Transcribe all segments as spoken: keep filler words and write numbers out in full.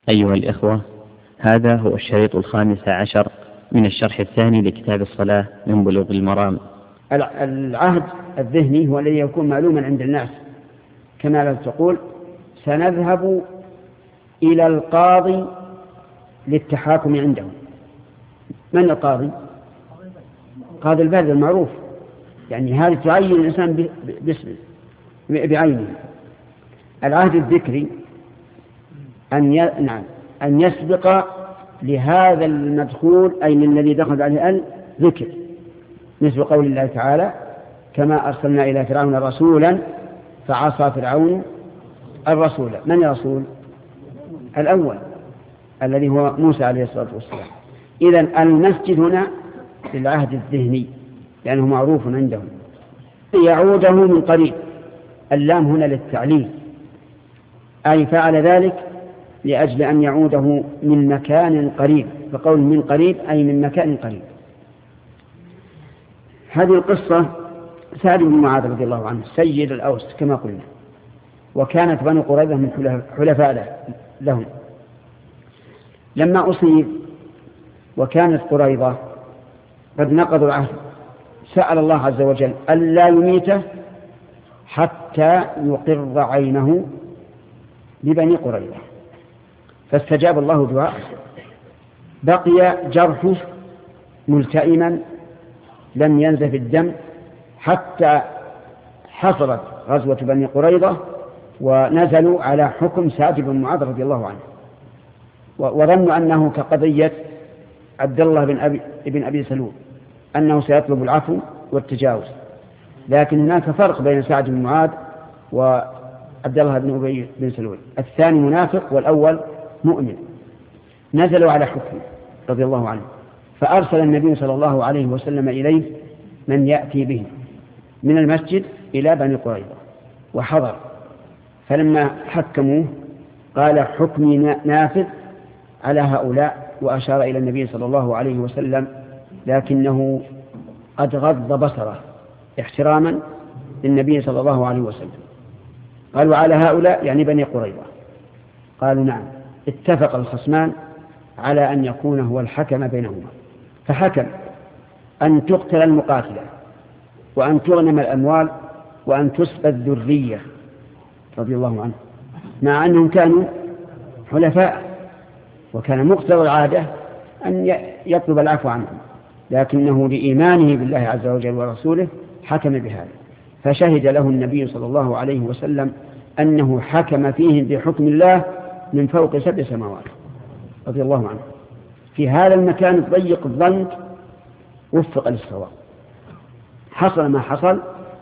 أيها الإخوة، هذا هو الشريط الخامس عشر من الشرح الثاني لكتاب الصلاة من بلوغ المرام. العهد الذهني هو الذي يكون معلوما عند الناس، كما لو تقول سنذهب إلى القاضي للتحاكم عنده. من القاضي؟ قاضي البلد المعروف، يعني هذا تعين الإنسان باسمه بعينه. العهد الذكري أن ي... نعم أن يسبق لهذا المدخول أي من الذي دخل عليه ال ذكر، مثل قول الله تعالى كما أرسلنا إلى فرعون رسولا فعصى فرعون الرسول. من الرسول؟ الأول الذي هو موسى عليه الصلاة والسلام. إذن المسجد هنا للعهد الذهني لأنه معروف عندهم. يعوده من قريب، اللام هنا للتعليل، أي فعل ذلك لأجل أن يعوده من مكان قريب، فقول من قريب أي من مكان قريب. هذه القصة سعد بن معاذ رضي الله عنه سيد الأوس كما قلنا، وكانت بنو قريظة من حلفاء لهم. لما أصيب وكانت قريظة قد نقضوا العهد سأل الله عز وجل ألا يميته حتى يقر عينه ببني قريظة، فاستجاب الله دعاءه. بقي جرحه ملتئما لم ينزف الدم حتى حصلت غزوة بني قريظة ونزلوا على حكم سعد بن معاذ رضي الله عنه، وظنوا أنه كقضية عبد الله بن أبي, بن أبي سلول أنه سيطلب العفو والتجاوز، لكن هناك فرق بين سعد بن معاذ وعبد الله بن أبي بن سلول، الثاني منافق والأول مؤمن. نزلوا على حكمه رضي الله عنه، فأرسل النبي صلى الله عليه وسلم إليه من يأتي به من المسجد إلى بني قريظة وحضر، فلما حكموه قال حكمي نافذ على هؤلاء، وأشار إلى النبي صلى الله عليه وسلم، لكنه قد غض بصره احتراما للنبي صلى الله عليه وسلم. قالوا على هؤلاء يعني بني قريظة. قالوا نعم. اتفق الخصمان على أن يكون هو الحكم بينهما، فحكم أن تقتل المقاتلة وأن تغنم الأموال وأن تسبى الذرية رضي الله عنه، مع أنهم كانوا حلفاء وكان مقتضى العادة أن يطلب العفو عنهم، لكنه لإيمانه بالله عز وجل ورسوله حكم بهذا، فشهد له النبي صلى الله عليه وسلم أنه حكم فيهم بحكم الله من فوق سبع سماوات رضي الله عنه. في هذا المكان الضيق الضنك وفق للصواب. حصل ما حصل،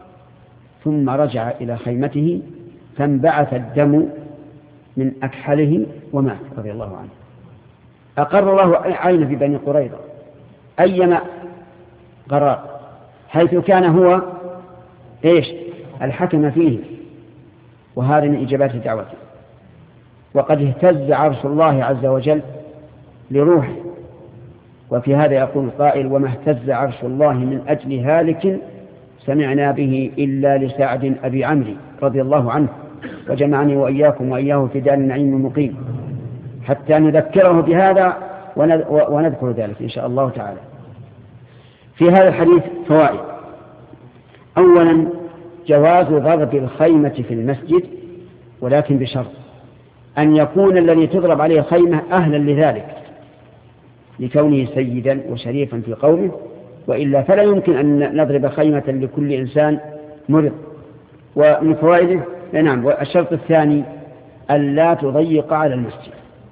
ثم رجع إلى خيمته فانبعث الدم من أكحله ومات رضي الله عنه. أقر الله عينه في بني قريظة أيما قرار، حيث كان هو إيش الحكم فيه، وهذا من إجابات دعوته. وقد اهتز عرش الله عز وجل لروحه، وفي هذا يقول قائل وما اهتز عرش الله من أجل هالك سمعنا به إلا لسعد أبي عمري رضي الله عنه، وجمعني وإياكم وإياه في دار النعيم المقيم، حتى نذكره بهذا ونذكر ذلك إن شاء الله تعالى. في هذا الحديث فوائد. أولا جواز ضرب الخيمة في المسجد، ولكن بشرط أن يكون الذي تضرب عليه الخيمة أهلا لذلك لكونه سيدا وشريفا في قومه، وإلا فلا يمكن أن نضرب خيمة لكل إنسان مرض. ومن فوائده نعم. والشرط الثاني ألا تضيق على المسجد،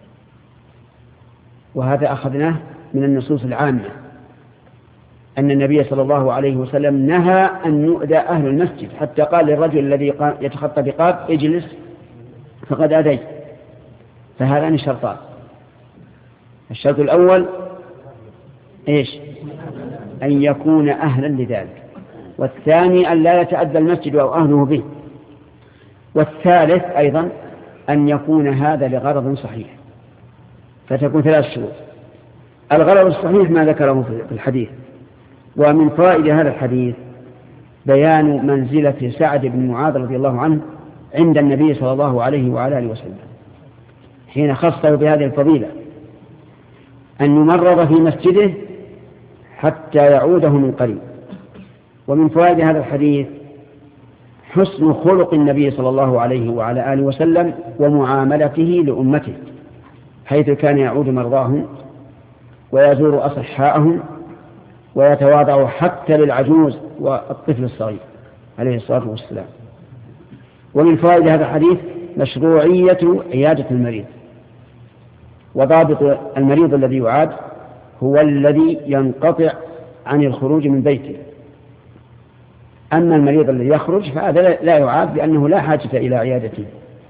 وهذا أخذناه من النصوص العامة أن النبي صلى الله عليه وسلم نهى أن يؤذى أهل المسجد، حتى قال للرجل الذي يتخطى بقاب اجلس فقد أذيت. فهذان شرطان. الشرط الأول إيش؟ أن يكون أهلا لذلك، والثاني أن لا يتأذى المسجد أو أهله به، والثالث أيضا أن يكون هذا لغرض صحيح، فتكون ثلاث شروط. الغرض الصحيح ما ذكره في الحديث. ومن فوائد هذا الحديث بيان منزلة سعد بن معاذ رضي الله عنه عند النبي صلى الله عليه وعلى آله وسلم، حين خصه بهذه الفضيلة أن يمرض في مسجده حتى يعوده من قريب. ومن فوائد هذا الحديث حسن خلق النبي صلى الله عليه وعلى آله وسلم ومعاملته لأمته، حيث كان يعود مرضاهم ويزور أصحاءهم ويتواضع حتى للعجوز والطفل الصغير عليه الصلاة والسلام. ومن فوائد هذا الحديث مشروعية عيادة المريض، وضابط المريض الذي يعاد هو الذي ينقطع عن الخروج من بيته. أما المريض الذي يخرج فهذا لا يعاد لأنه لا حاجة إلى عيادته.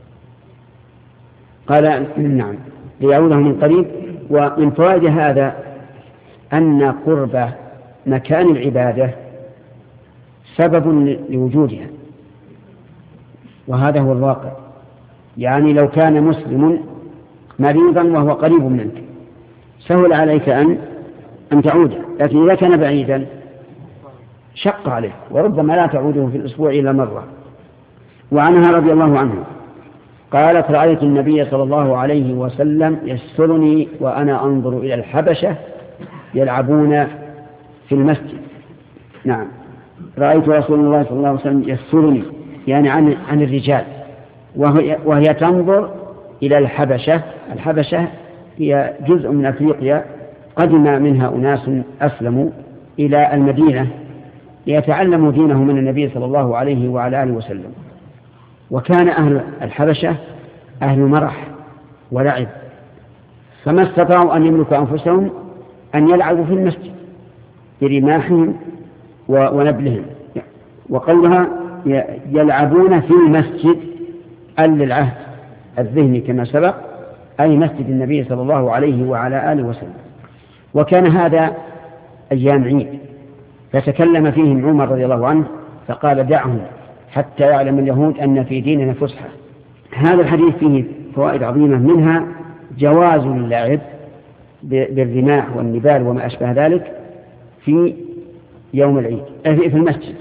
قال نعم ليعوده من قريب. ومن فوائد هذا أن قرب مكان العبادة سبب لوجودها، وهذا هو الواقع. يعني لو كان مسلم مريضا وهو قريب منك سهل عليك أن أن تعوده، لكن إذا كان بعيدا شق عليه وربما لا تعوده في الأسبوع إلا مرة. وعنها رضي الله عنه قالت رأيت النبي صلى الله عليه وسلم يسرني وأنا أنظر إلى الحبشة يلعبون في المسجد. نعم رأيت رسول الله صلى الله عليه وسلم يسرني يعني عن, عن الرجال، وهي, وهي تنظر إلى الحبشة. الحبشة هي جزء من أفريقيا قدم منها أناس أسلموا إلى المدينة ليتعلموا دينه من النبي صلى الله عليه وعلى آله وسلم. وكان أهل الحبشة أهل مرح ولعب، فما استطاعوا أن يملكوا أنفسهم أن يلعبوا في المسجد برماحهم ونبلهم. وقولها يلعبون في المسجد أل العهد الذهني كما سبق، أي مسجد النبي صلى الله عليه وعلى آله وسلم. وكان هذا أيام عيد، فتكلم فيهم عمر رضي الله عنه فقال دعهم حتى يعلم اليهود أن في ديننا فسحة. هذا الحديث فيه فوائد عظيمة، منها جواز اللعب بالرماح والنبال وما أشبه ذلك في يوم العيد في المسجد،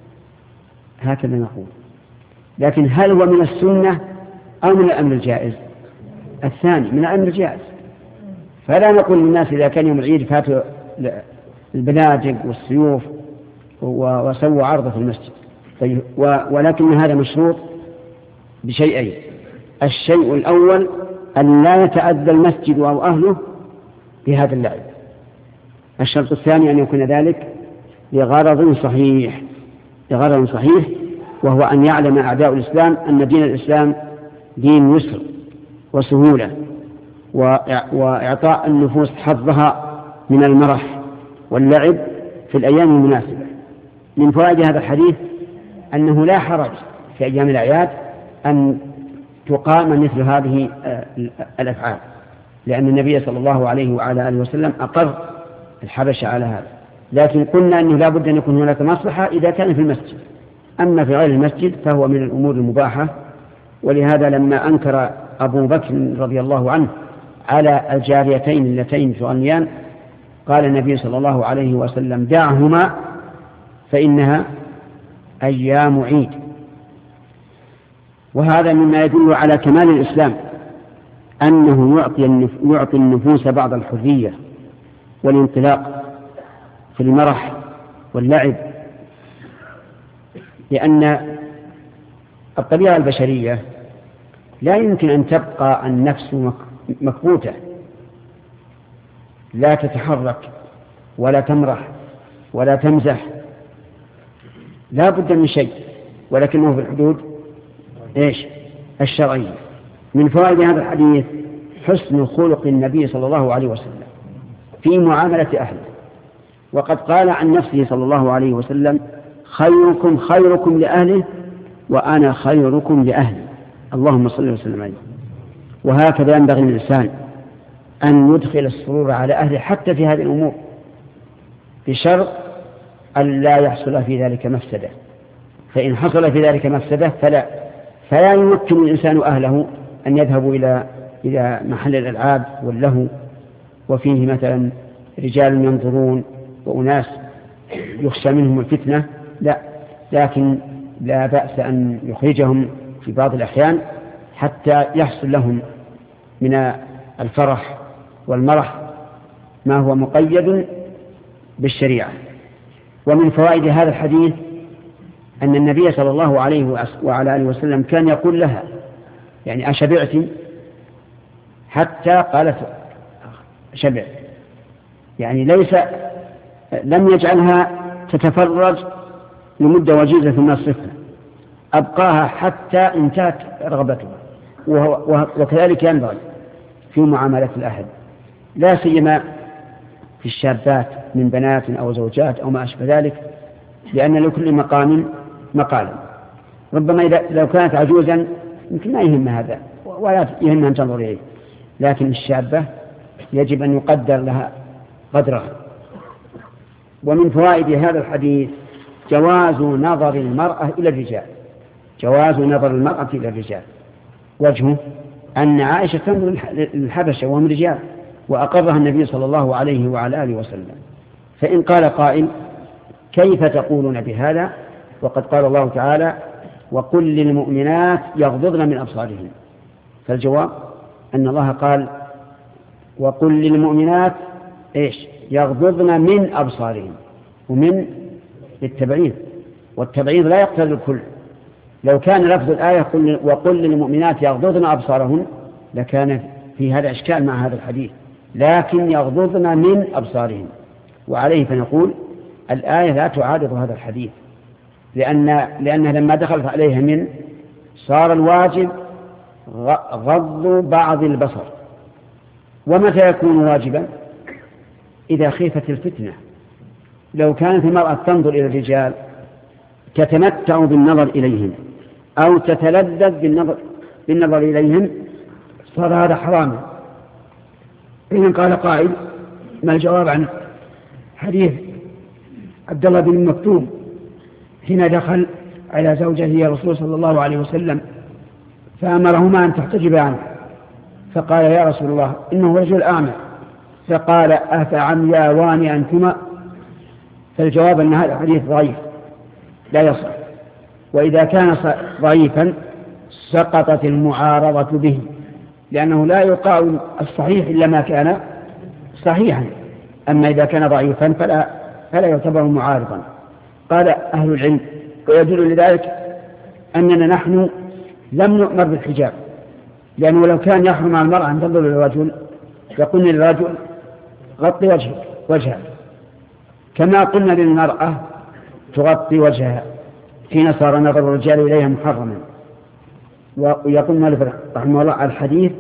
هكذا نقول. لكن هل هو من السنة أو من الأمر الجائز؟ الثاني من الأمر الجائز. فلا نقول للناس إذا كان يوم العيد فاتوا البنادق والسيوف وسووا عرضة في المسجد. طيب ولكن هذا مشروط بشيئين: الشيء الأول أن لا يتأذى المسجد أو أهله بهذا اللعب. الشرط الثاني أن يكون ذلك لغرض صحيح لغرض صحيح وهو أن يعلم أعداء الإسلام أن دين الإسلام دين يسر وسهولة وإعطاء النفوس حظها من المرح واللعب في الأيام المناسبة. من فوائد هذا الحديث أنه لا حرج في أيام الأعياد أن تقام مثل هذه الأفعال، لأن النبي صلى الله عليه وعلى آله وسلم أقر الحبشة على هذا. لكن قلنا أنه لا بد أن يكون هناك مصلحة إذا كان في المسجد، أما في غير المسجد فهو من الأمور المباحة. ولهذا لما أنكر أبو بكر رضي الله عنه على الجاريتين اللتين تغنيان قال النبي صلى الله عليه وسلم دعهما فإنها أيام عيد. وهذا مما يدل على كمال الإسلام، أنه يعطي النفوس بعض الحرية والانطلاق في المرح واللعب، لأن الطبيعة البشرية لا يمكن أن تبقى النفس مكبوتة لا تتحرك ولا تمرح ولا تمزح، لا بد من شيء، ولكنه في الحدود إيش الشرعية. من فوائد هذا الحديث حسن خلق النبي صلى الله عليه وسلم في معاملة أهله، وقد قال عن نفسه صلى الله عليه وسلم خيركم خيركم لأهله وأنا خيركم لأهلي، اللهم صل وسلم عليه. وهكذا ينبغي للإنسان أن يدخل السرور على أهله حتى في هذه الأمور، بشرط أن لا يحصل في ذلك مفسدة. فإن حصل في ذلك مفسدة فلا فلا يمكن الإنسان أهله أن يذهبوا إلى إلى محل الألعاب واللهو وفيه مثلا رجال ينظرون وأناس يخشى منهم الفتنة، لا، لكن لا بأس أن يخرجهم في بعض الأحيان حتى يحصل لهم من الفرح والمرح ما هو مقيد بالشريعة. ومن فوائد هذا الحديث أن النبي صلى الله عليه وعلى آله وسلم كان يقول لها يعني أشبعت؟ حتى قالت شبع، يعني ليس لم يجعلها تتفرج لمدة وجيزة ثم يصرفها، أبقاها حتى انتهت رغبتها. وكذلك ينبغي في معاملة الأهل، لا سيما في الشابات من بنات أو زوجات أو ما أشبه ذلك، لأن لكل مقام مقالا. ربما إذا لو كانت عجوزا يمكن ما يهم هذا ولا يهم أن تنظر إليه، لكن الشابة يجب أن يقدر لها قدرها. ومن فوائد هذا الحديث جواز نظر المرأة إلى الرجال، جواز نظر المرأة إلى الرجال. وجهه أن عائشة تنظر للحبشة وهم رجال، وأقرها النبي صلى الله عليه وعلى آله وسلم. فإن قال قائل كيف تقولون بهذا وقد قال الله تعالى وقل للمؤمنات يغضضن من أبصارهن؟ فالجواب أن الله قال وقل للمؤمنات إيش؟ يغضضن من أبصارهن، ومن للتبعيض، والتبعيض لا يقتضي الكل. لو كان لفظ الآية وقل للمؤمنات يغضضن أبصارهن لكان في هذا إشكال مع هذا الحديث، لكن يغضضن من أبصارهن. وعليه فنقول الآية لا تعارض هذا الحديث، لأن لأنها لما دخلت عليها من صار الواجب غض بعض البصر. ومتى يكون واجبا؟ إذا خيفت الفتنة. لو كانت المرأة تنظر إلى الرجال تتمتع بالنظر إليهم أو تتلذذ بالنظر, بالنظر إليهم صار هذا حراما. إذن قال قائل ما الجواب عن حديث عبد الله بن مكتوم حين دخل على زوجته الرسول صلى الله عليه وسلم فأمرهما أن تحتجبا عنه، فقال يا رسول الله إنه رجل أعمى، فقال أفعمياوان أنتما؟ فالجواب أن هذا الحديث ضعيف لا يصح، وإذا كان ضعيفا سقطت المعارضة به، لأنه لا يقاوم الصحيح إلا ما كان صحيحا، أما إذا كان ضعيفا فلا, فلا يعتبر معارضا. قال أهل العلم ويدل لذلك أننا نحن لم نؤمر بالحجاب، لأنه لو كان يحرم على المرأة أن تنظر للرجل يقولن للرجل غطي وجهك وجهها، كما قلنا للمرأة تغطي وجهها حين صار نظر الرجال إليها محرما. ويقول مالك رحمه الله الحديث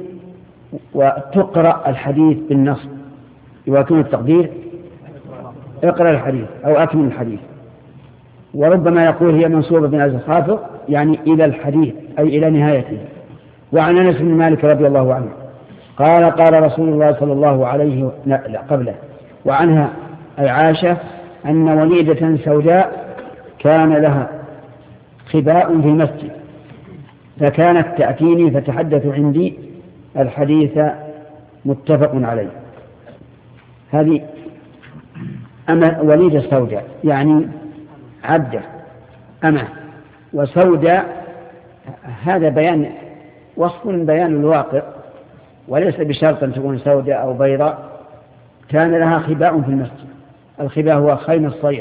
وتقرأ الحديث بالنص ويكون التقدير اقرأ الحديث أو أكمل الحديث. وربما يقول هي منصوبة بن عز الخافض يعني إلى الحديث أي إلى نهايته. وعن أنس بن مالك رضي الله عنه قال قال رسول الله صلى الله عليه وسلم لا قبله وعنها أي عائشة أن وليدة سوداء كان لها خباء في المسجد فكانت تأتيني فتحدث عندي الحديث متفق عليه. هذه أما وليدة سوداء يعني عبدة أما، وسوداء هذا بيان وصف بيان الواقع وليس بشرط أن تكون سوداء أو بيضاء. كان لها خباء في المسجد، الخباء هو خيم الصير،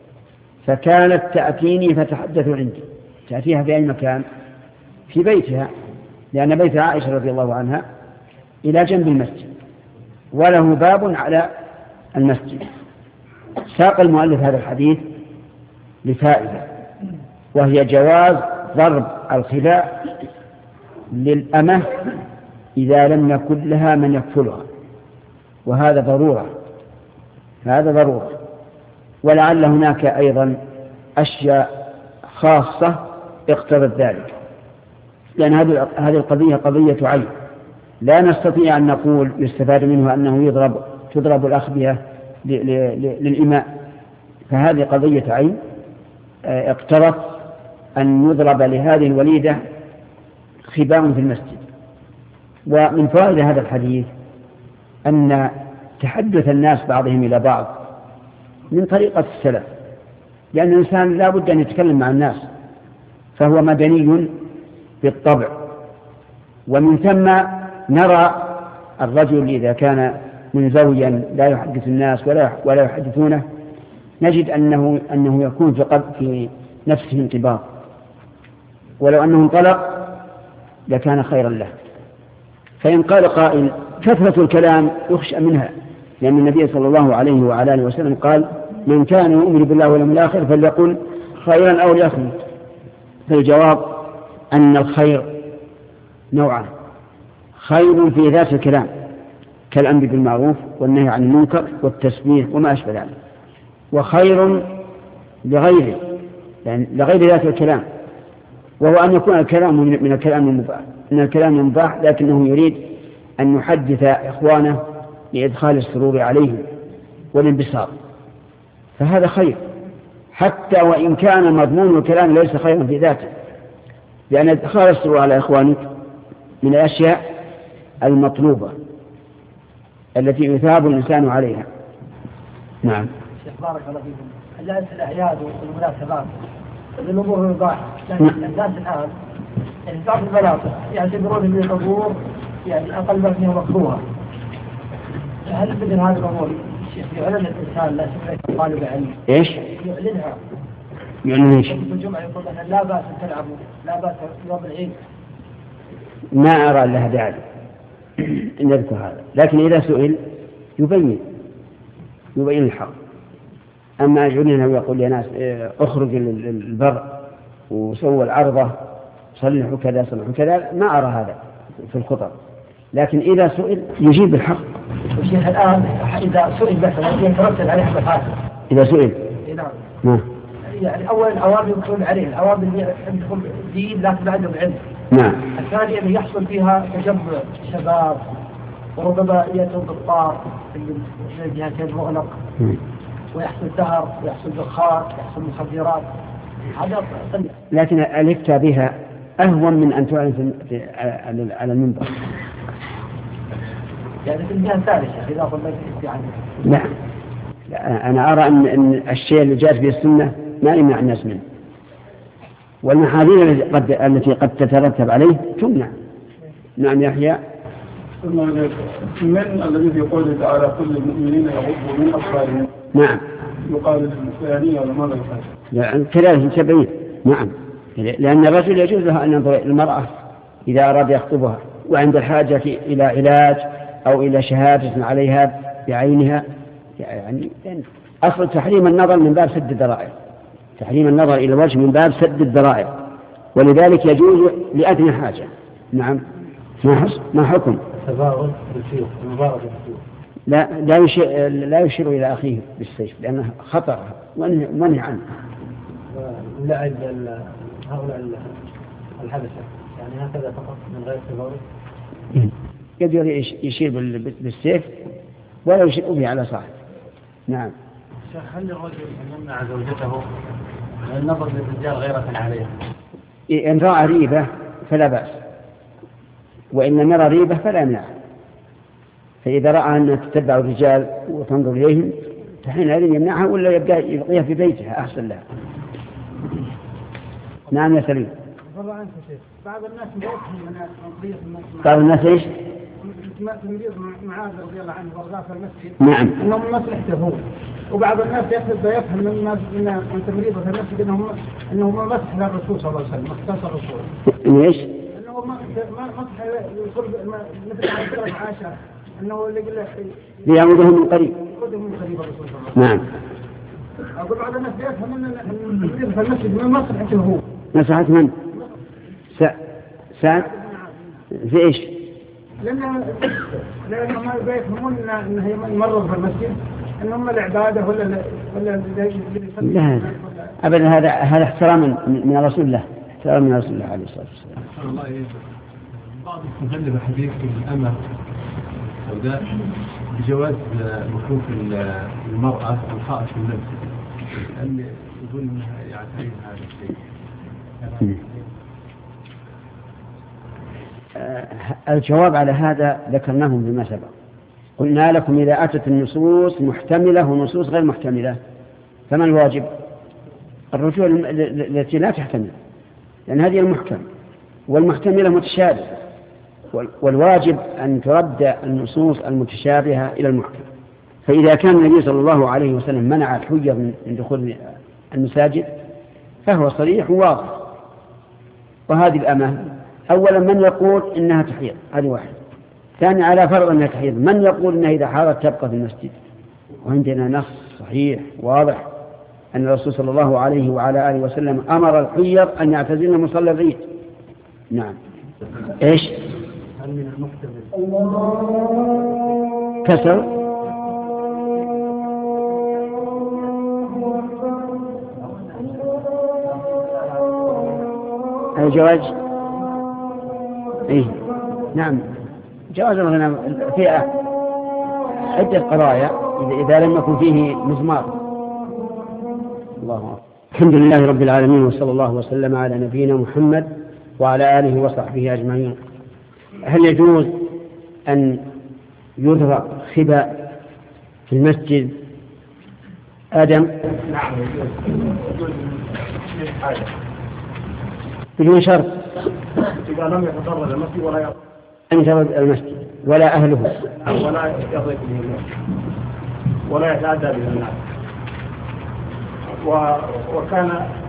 فكانت تأتيني فتحدث عندي. تأتيها في أي مكان؟ في بيتها، لأن بيت عائشة رضي الله عنها إلى جنب المسجد وله باب على المسجد. ساق المؤلف هذا الحديث لفائدة، وهي جواز ضرب الخباء للأمة إذا لم يكن لها من يكفلها، وهذا ضرورة، هذا ضرورة. ولعل هناك أيضا أشياء خاصة اقتضت ذلك، لأن هذه القضية قضية عين، لا نستطيع أن نقول يستفاد منه أنه يضرب تضرب الأخبية للإماء، فهذه قضية عين اقتضت أن يضرب لهذه الوليدة خباء في المسجد. ومن فوائد هذا الحديث أن تحدث الناس بعضهم إلى بعض من طريقة السلف، لأن الإنسان لا بد أن يتكلم مع الناس، فهو مدني بالطبع، ومن ثم نرى الرجل إذا كان منزويا لا يحدث الناس ولا ولا يحدثونه نجد أنه أنه يكون في قلب في نفسه انطباع، ولو أنه انطلق لكان خيرا له. فإن قال قائل كثرة الكلام يخشى منها، لأن النبي صلى الله عليه وعلى آله وسلم قال من كان يؤمن بالله واليوم الآخر فليقل خيرا أو ليصمت. فالجواب أن الخير نوعان: خير في ذات الكلام كالأمر بالمعروف والنهي عن المنكر والتسبيح وما أشبه ذلك، وخير لغيره يعني لغير ذات الكلام، وهو أن يكون الكلام من الكلام المباح من الكلام المباح لكنه يريد أن يحدث إخوانه لإدخال السرور عليهم والانبساط، فهذا خير حتى وإن كان مضمون الكلام ليس خيرا في ذاته، لأن إدخال السرور على إخوانك من الأشياء المطلوبة التي يثاب الإنسان عليها. نعم. شيخ بارك الله فيكم، الناس الأعياد والمناسبات الأمور مباح، لكن الناس الآن يعني بعض المناطق يعتبرون أن الأمور يعني أقل ما فيها مكروهة. هل مثل هذه الأمور الشيخ يعلن الإنسان لا شك طالب علم إيش؟ يعلنها يعلن إيش؟ في الجمعة يقول مثلا لا بأس تلعبوا لا بأس يوم العيد. ما أرى لها داعي أن نذكر هذا، لكن إذا سئل يبين يبين الحق. أما يعلنها ويقول يا ناس اخرج البر وسووا العرضة صلحوا كذا صلحوا كذا، ما أرى هذا في الخطب، لكن إذا سئل يجيب الحق. الشيخ الآن إذا سئل مثلا يترتب عليه مفاسد. إذا سئل نعم يعني أولا الأوامر يدخلون عليه، الأوامر اللي عندهم دين لكن ما عندهم علم. نعم. الثانية أنه يحصل فيها تجمع شباب وربما يأتون بالطار من الجهتين المغلق ويحصل سهر ويحصل دخان ويحصل مخدرات. هذا لكن الإفتاء بها أهون من أن تعلن في على المنبر. يعني في الجهة الثالثة إذا قلنا في عنه. نعم. أنا أرى أن, أن الشيء اللي جاءت به السنة ما يمنع الناس منه، والمحاذير التي قد تترتب عليه تمنع. نعم يحيى. من الذي في قوله تعالى كل المؤمنين يغضوا من أبصارهم. نعم. يقال للمسلمين ولا ماذا يقال؟ كذلك سبعين. نعم. لأن الرجل يجوز له أن ينظر المرأة إذا أراد يخطبها وعند الحاجة إلى علاج أو إلى شهادة عليها بعينها، يعني أصل تحريم النظر من باب سد الذرائع، تحريم النظر إلى الوجه من باب سد الذرائع، ولذلك يجوز لأدنى حاجة. نعم. ما حكم تباغض بالسيف المبارك بالسيف؟ لا لا يشير, لا يشير إلى أخيه بالسيف لأنه خطر منهي عنه. لعب هؤلاء الحبشة يعني هكذا فقط من غير تباغض. يقدر يشير بالسيف ولا يشير به على صاحب. نعم. شيخ هل الرجل يمنع زوجته من النظر للرجال غيرة عليها؟ إن رأى ريبة فلا بأس، وإن لم يرى ريبة فلا يمنع. فإذا رأى أن تتبع الرجال وتنظر إليهم فحينئذ يمنعها ولا يبقى يبقيها في بيتها أحسن لها. نعم يا سليم. بعض الناس يفهم قضية المسجد. بعض الناس إيش؟ تمريض معاذ رضي الله عنه وارضاه في المسجد. نعم. إنهم مصلحته هو. وبعض الناس يحسب يفهم من الناس من تمريضه في المسجد إنهم إنهم مسح للرسول صلى الله عليه وسلم، مختص الرسول. إيش؟ إنه ما ما مسح القرب مثل ما ذكر عائشة إنه اللي قال ليعوده من قريب. يعوده من قريب الرسول صلى الله عليه وسلم. نعم. أقول بعض الناس يفهم إن التمريض في المسجد من مصلحته هو. مسحت من؟ س سعد. في إيش؟ لأن لأنهم ما يفهمون إنه يمرض في المسجد إنهم العبادة ولا ولا لا أبدا، هذا هذا احترام من رسول الله، احترام من رسول الله عليه الصلاة والسلام. الله يجزاك. بعض المغلب حديث الأمة السوداء بجواز مكروه المرأة الحائط في المسجد، لأن يظن أنها يعترف هذا الشيء. الجواب على هذا ذكرناه بما سبق، قلنا لكم إذا أتت النصوص محتملة ونصوص غير محتملة فما الواجب؟ الرجوع التي لا تحتمل، لأن هذه المحكم والمحتملة متشابهة، والواجب أن ترد النصوص المتشابهة إلى المحكم. فإذا كان النبي صلى الله عليه وسلم منع الحجر من دخول المساجد فهو صريح وواضح. وهذه الأمانة أولا من يقول إنها تحيض، هذه واحد. ثاني على فرض أنها تحيض، من يقول إنها إذا حاضت تبقى في المسجد؟ وعندنا نص صحيح واضح أن الرسول صلى الله عليه وعلى آله وسلم أمر الحيض أن يعتزلن مصلى العيد. نعم. إيش؟ هل من المحتمل كسر الجواز؟ إيه نعم جواز مثلا في عدة قضايا إذا لم يكن فيه مزمار. الله أكبر. الحمد لله رب العالمين، وصلى الله وسلم على نبينا محمد وعلى آله وصحبه أجمعين. هل يجوز أن يذرأ خباء في المسجد آدم؟ نعم يجوز حاجة بدون شرط إذا لم يتضرر المسجد ولا يضرر ينجرد المسجد ولا أهله ولا يضيف به الناس ولا يتعدى به الناس. وكان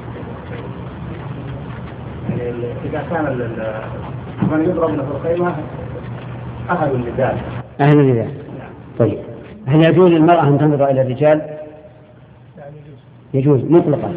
يعني إذا كان من يضرب له الخيمة أهل لذلك. أهل لذلك. طيب هل يجوز للمرأة أن تنظر إلى الرجال؟ يجوز مطلقا.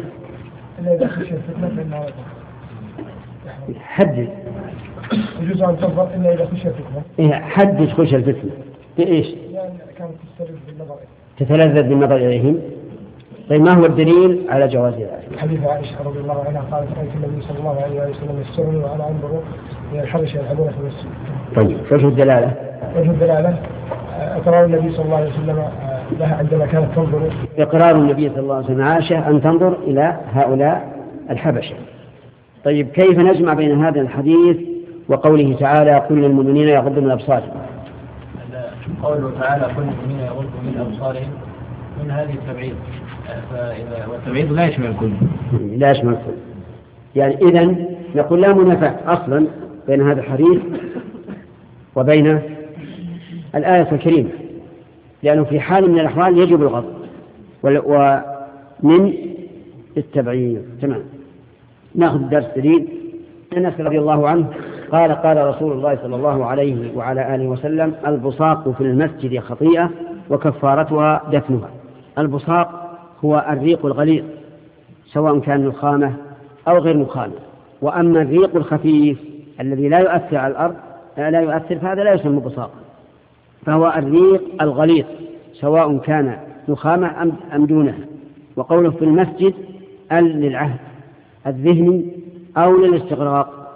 حدد. يجوز أن تنظر إلا إذا خشي الفتنة. إيه حدد خشي الفتنة. بإيش؟ يعني كانت تستلذ بالنظر. تتلذذ بالنظر إليهم. طيب ما هو الدليل على جواز ذلك؟ حديث عائشة رضي الله عنها قالت رأيت النبي صلى الله عليه وسلم يسترني وأنا أنظر إلى الحبش يلعبون في المسجد. طيب وجه الدلالة؟ وجه الدلالة إقرار النبي صلى الله عليه وسلم لها عندما كانت تنظر. إقرار النبي صلى الله عليه وسلم عائشة أن تنظر إلى هؤلاء الحبشة. طيب كيف نجمع بين هذا الحديث وقوله تعالى كل المؤمنين يغضوا من أبصارهم؟ قوله تعالى كل المؤمنين يغضوا من أبصارهم من هذه التبعيض، والتبعيض لا يشمل الكل. لا يشمل الكل. يعني إذن نقول لا منافاة أصلا بين هذا الحديث وبين الآية الكريمة، لأنه في حال من الأحوال يجب الغض ومن التبعيض. تمام. نأخذ الدرس الدليل. أنس رضي الله عنه قال قال رسول الله صلى الله عليه وعلى آله وسلم البصاق في المسجد خطيئة وكفارتها دفنها. البصاق هو الريق الغليظ سواء كان نخامة أو غير نخامة. وأما الريق الخفيف الذي لا يؤثر على الأرض لا يؤثر فهذا لا يسمى بصاق، فهو الريق الغليظ سواء كان نخامة أم دونه. وقوله في المسجد ال للعهد الذهني أو للاستغراق.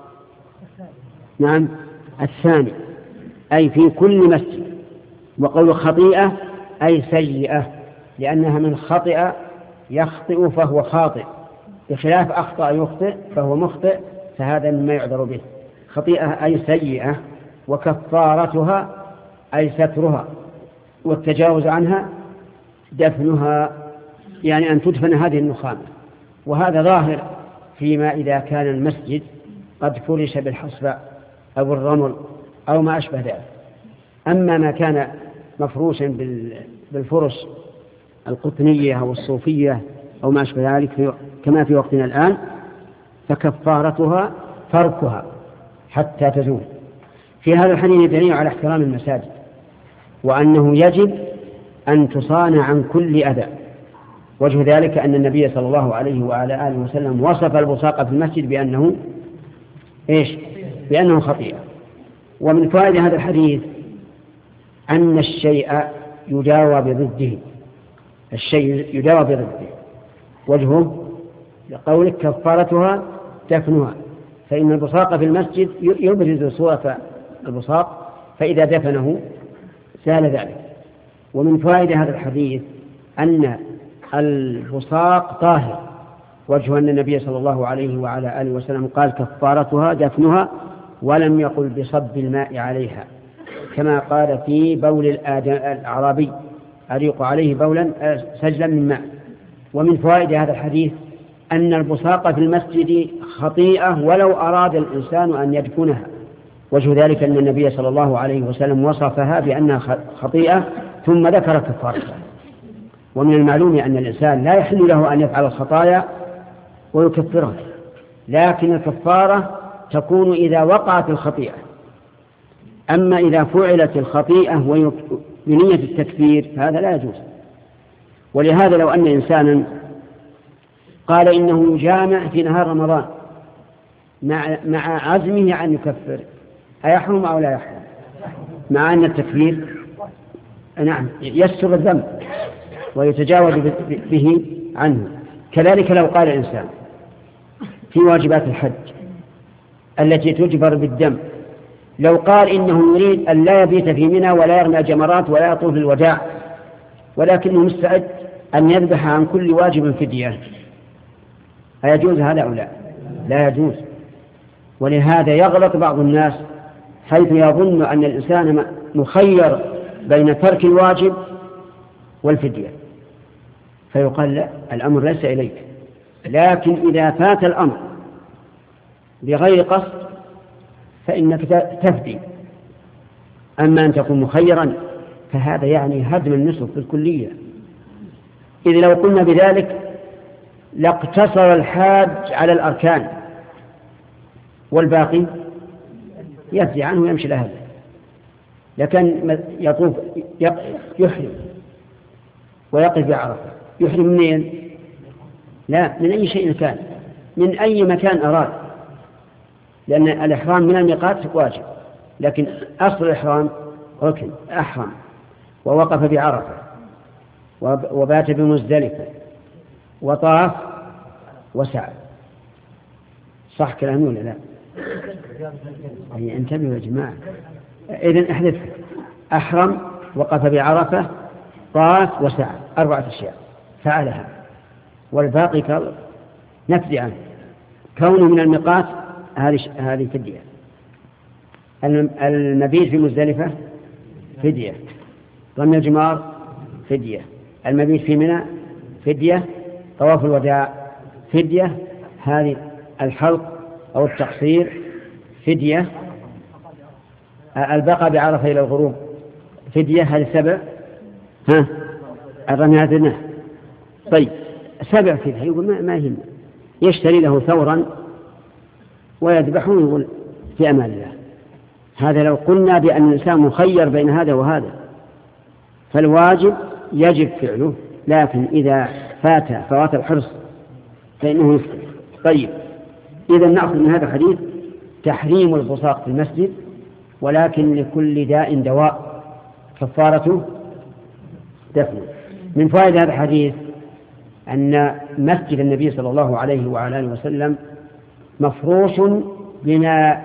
نعم الثاني أي في كل مسجد. وقول خطيئة أي سيئة لأنها من خطئ يخطئ فهو خاطئ، بخلاف أخطأ يخطئ فهو مخطئ، فهذا مما يعذر به. خطيئة أي سيئة. وكفارتها أي سترها والتجاوز عنها دفنها، يعني أن تدفن هذه النخامة. وهذا ظاهر فيما إذا كان المسجد قد فرش بالحصبة أو الرمل أو ما أشبه ذلك. أما ما كان مفروشا بالفرش القطنية أو الصوفية أو ما أشبه ذلك كما في وقتنا الآن فكفارتها تركها حتى تزول. في هذا الحديث دليل على احترام المساجد وأنه يجب أن تصانع عن كل أذى. وجه ذلك أن النبي صلى الله عليه وعلى آله وسلم وصف البصاق في المسجد بأنه إيش؟ بأنه خطيئة. ومن فائدة هذا الحديث أن الشيء يداوى بضده. الشيء يداوى بضده. وجهه لقولك كفارتها دفنها، فإن البصاق في المسجد يبرز صورة البصاق فإذا دفنه سال ذلك. ومن فائدة هذا الحديث أن البصاق طاهر، وجه أن النبي صلى الله عليه وعلى آله وسلم قال كفارتها دفنها ولم يقل بصب الماء عليها كما قال في بول الأعرابي أريق عليه بولا سجلا من ماء. ومن فوائد هذا الحديث أن البصاق في المسجد خطيئة ولو أراد الإنسان أن يدفنها، وجه ذلك أن النبي صلى الله عليه وسلم وصفها بأنها خطيئة ثم ذكر كفارتها. ومن المعلوم أن الإنسان لا يحل له أن يفعل الخطايا ويكفرها، لكن الكفارة تكون إذا وقعت الخطيئة. أما إذا فعلت الخطيئة بنية التكفير فهذا لا يجوز. ولهذا لو أن إنسانا قال إنه يجامع في نهار رمضان مع, مع عزمه أن يكفر، أيحرم أو لا يحرم؟ مع أن التكفير نعم يستر الذنب ويتجاوز به عنه. كذلك لو قال الإنسان في واجبات الحج التي تجبر بالدم، لو قال إنه يريد أن لا يبيت في منى ولا يرمى جمرات ولا يطوف الوداع، ولكنه مستعد أن يذبح عن كل واجب فدية، أيجوز هذا أو لا؟ لا يجوز. ولهذا يغلط بعض الناس حيث يظن أن الإنسان مخير بين ترك الواجب والفدية، فيقال لا، الأمر ليس إليك، لكن إذا فات الأمر بغير قصد فإنك تفدي. أما أن تكون مخيرا فهذا يعني هدم النسك بالكلية. إذ لو قلنا بذلك لاقتصر الحاج على الأركان والباقي يفدي عنه ويمشي لهذا، لكن يطوف يحرم ويقف بعرفة. يحرم منين؟ لا، من أي شيء كان، من أي مكان أراد، لأن الإحرام من الميقات واجب، لكن أصل الإحرام ركن. أحرم ووقف بعرفة وبات بمزدلفة وطاف وسعى. صح كلامي ولا لا؟ أي انتبهوا يا جماعة. إذن احذف: أحرم، وقف بعرفة، طاف وسعى، أربعة أشياء فعلها، والباقي نفدي عنه. كونه من الميقات هذه هذه فدية. المبيت في مزدلفة فدية، رمي الجمار فدية، المبيت في منى فدية، طواف الوداع فدية، هذه الحلق أو التقصير فدية، البقاء بعرفة إلى الغروب فدية، هذه سبع. ها الرمي هذا النهر. طيب سبع فدية، يقول ما, ما يهم، يشتري له ثورا ويذبحه ويقول في أمان الله. هذا لو قلنا بأن الإنسان مخير بين هذا وهذا فالواجب يجب فعله، لكن إذا فات فوات الحرص فإنه يفعل. طيب إذا نأخذ من هذا الحديث تحريم البصاق في المسجد، ولكن لكل داء دواء، كفارته دفنه. من فوائد هذا الحديث أن مسجد النبي صلى الله عليه وعلى آله وسلم مفروش بما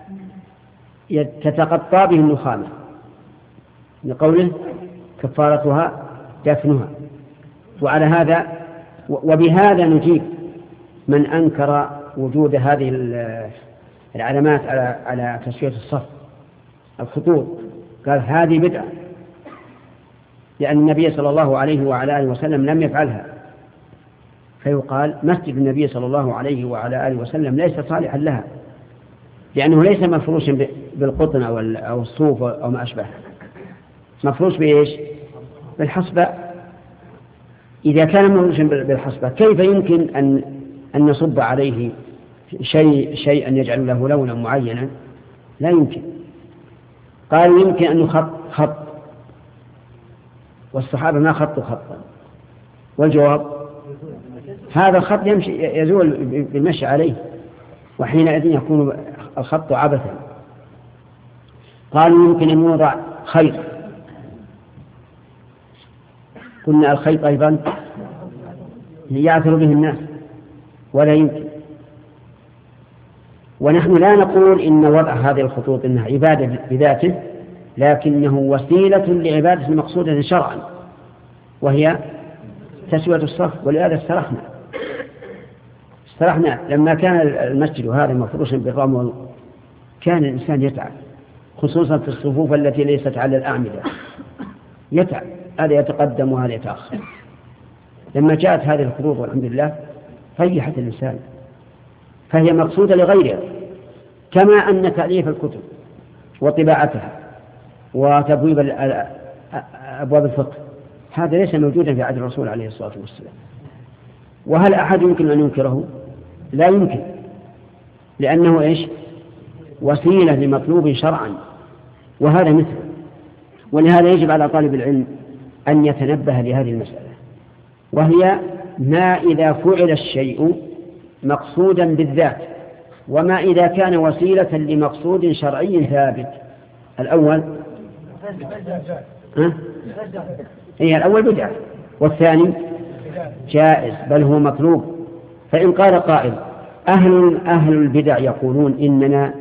تتقطع به النخامة، لقوله كفارتها دفنها. وعلى هذا وبهذا نجيب من أنكر وجود هذه العلامات على على تسوية الصف، الخطوط، قال هذه بدعة، لأن النبي صلى الله عليه وعلى آله وسلم لم يفعلها. فيقال مسجد النبي صلى الله عليه وعلى آله وسلم ليس صالحا لها، لأنه ليس مفروشا بالقطن أو الصوف أو ما أشبه، مفروش بإيش؟ بالحصبة. إذا كان مفروشا بالحصبة كيف يمكن أن أن نصب عليه شيء شيئا يجعل له لونا معينا؟ لا يمكن. قالوا يمكن أن نخط خط، والصحابة ما خطوا خطا، والجواب هذا الخط يمشي يزول بالمشي عليه، وحينئذ يكون الخط عبثا. قالوا يمكن أن نوضع خيط، قلنا الخيط أيضا يعثر به الناس، ولا يمكن. ونحن لا نقول إن وضع هذه الخطوط إنها عبادة بذاته، لكنه وسيلة لعبادة مقصودة شرعا، وهي تسوية الصف. ولهذا استرحنا استرحنا لما كان المسجد هذا مفروشا بالرمل، كان الإنسان يتعب، خصوصا في الصفوف التي ليست على الأعمدة، يتعب، هذا يتقدم وهذا يتأخر. لما جاءت هذه الخطوط والحمد لله ريحت الإنسان، فهي مقصودة لغيرها، كما أن تأليف الكتب وطباعتها وتبويب أبواب الفقه، هذا ليس موجودا في عهد الرسول عليه الصلاة والسلام. وهل أحد يمكن أن ينكره؟ لا يمكن، لأنه إيش؟ وسيلة لمطلوب شرعا، وهذا مثل. ولهذا يجب على طالب العلم أن يتنبه لهذه المسألة، وهي ما إذا فعل الشيء مقصودا بالذات، وما إذا كان وسيلة لمقصود شرعي ثابت. الأول ها؟ هي الأول بدعة، والثاني جائز بل هو مطلوب. فإن قال قائل أهل, أهل البدع يقولون إننا